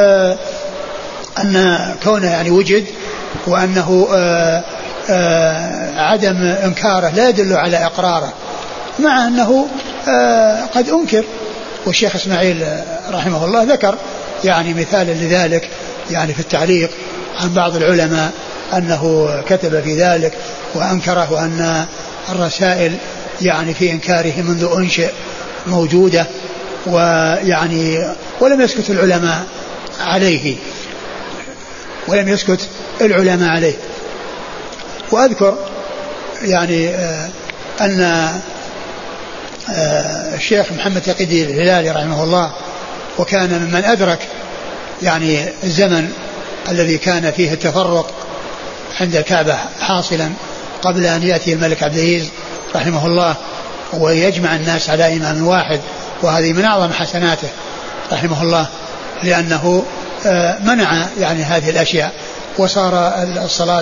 [SPEAKER 2] أن كونه يعني وجد، وأنه عدم إنكاره لا يدل على إقراره، مع أنه قد أنكر. والشيخ إسماعيل رحمه الله ذكر يعني مثالا لذلك يعني في التعليق عن بعض العلماء أنه كتب في ذلك وأنكره، وأن الرسائل يعني في إنكاره منذ أنشئ موجودة، ويعني ولم يسكت العلماء عليه. وأذكر يعني أن الشيخ محمد تقي الدين الهلالي رحمه الله، وكان ممن أدرك يعني الزمن الذي كان فيه التفرق عند الكعبة حاصلا قبل أن يأتي الملك عبد العزيز رحمه الله ويجمع الناس على إمام واحد، وهذه من أعظم حسناته رحمه الله، لأنه منع يعني هذه الأشياء، وصار الصلاة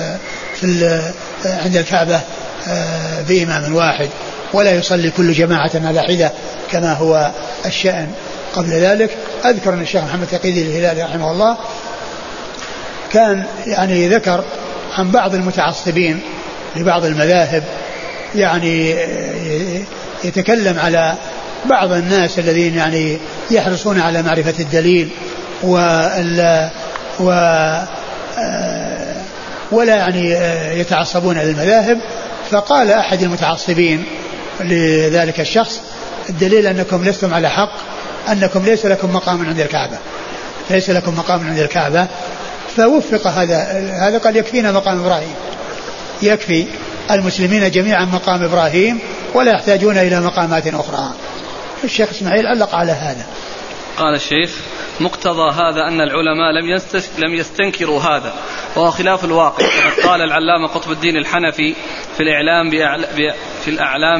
[SPEAKER 2] عند الكعبة بإمام واحد، ولا يصلي كل جماعة على حدة كما هو الشأن قبل ذلك. أذكر أن الشيخ محمد تقي الهلالي رحمه الله كان يعني ذكر عن بعض المتعصبين لبعض المذاهب، يعني يتكلم على بعض الناس الذين يعني يحرصون على معرفة الدليل ولا يعني يتعصبون للمذاهب. فقال أحد المتعصبين لذلك الشخص: الدليل أنكم لستم على حق، أنكم ليس لكم مقام عند الكعبة، ليس لكم مقام عند الكعبة. فوفق هذا قال: يكفينا مقام إبراهيم، يكفي المسلمين جميعا مقام إبراهيم ولا يحتاجون إلى مقامات أخرى. الشيخ إسماعيل علق على هذا.
[SPEAKER 1] قال الشيخ: مقتضى هذا أن العلماء لم يستنكروا هذا، وهو خلاف الواقع. قال العلامة قطب الدين الحنفي في الإعلام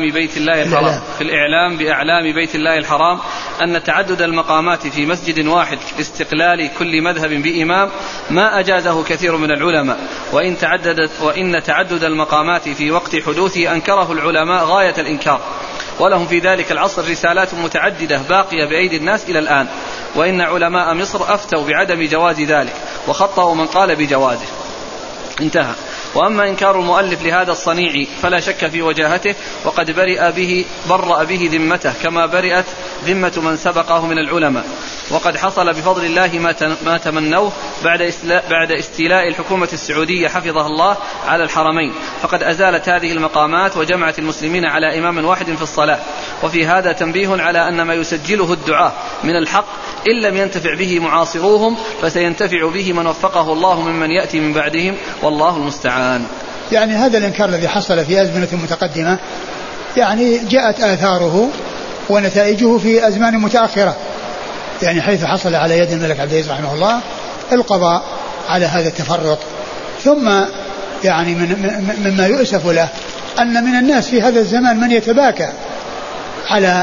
[SPEAKER 1] بأعلام بيت الله الحرام أن تعدد المقامات في مسجد واحد لاستقلال كل مذهب بإمام ما أجازه كثير من العلماء، وإن تعدد المقامات في وقت حدوثه أنكره العلماء غاية الإنكار، ولهم في ذلك العصر رسالات متعددة باقية بأيدي الناس إلى الآن، وإن علماء مصر أفتوا بعدم جواز ذلك وخطأوا من قال بجوازه. انتهى. وأما إنكار المؤلف لهذا الصنيع فلا شك في وجاهته، وقد برأ به ذمته كما برئت ذمة من سبقه من العلماء، وقد حصل بفضل الله ما تمنوه بعد استيلاء الحكومة السعودية حفظها الله على الحرمين، فقد أزالت هذه المقامات وجمعت المسلمين على إمام واحد في الصلاة. وفي هذا تنبيه على أن ما يسجله الدعاة من الحق إن لم ينتفع به معاصروهم فسينتفع به من وفقه الله ممن يأتي من بعدهم، والله المستعان.
[SPEAKER 2] يعني هذا الإنكار الذي حصل في أزمنة متقدمة يعني جاءت آثاره ونتائجه في أزمان متأخرة، يعني حيث حصل على يد الملك عبد العزيز رحمه الله القضاء على هذا التفرق. ثم يعني مما يؤسف له أن من الناس في هذا الزمان من يتباكى على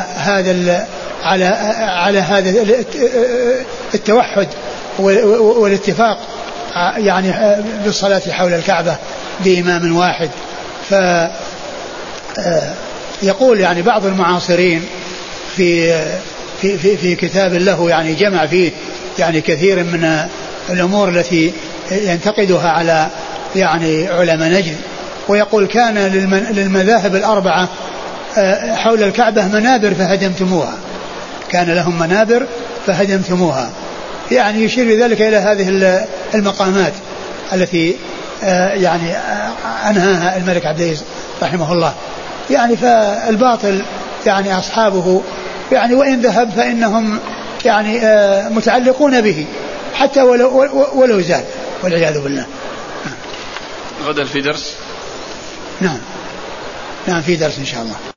[SPEAKER 2] هذا التوحد والاتفاق يعني بالصلاة حول الكعبة بإمام واحد. فيقول يعني بعض المعاصرين في كتاب له يعني جمع فيه يعني كثير من الأمور التي ينتقدها على يعني علماء نجد، ويقول: كان للمذاهب الأربعة حول الكعبة منابر فهدمتموها، كان لهم منابر فهدمتموها، يعني يشير ذلك إلى هذه المقامات التي يعني أنهاها الملك عبد العزيز رحمه الله. يعني فالباطل يعني أصحابه يعني وإن ذهب فإنهم يعني متعلقون به حتى ولو زال، والعياذ بالله.
[SPEAKER 1] غدا في درس؟
[SPEAKER 2] نعم في درس إن شاء الله.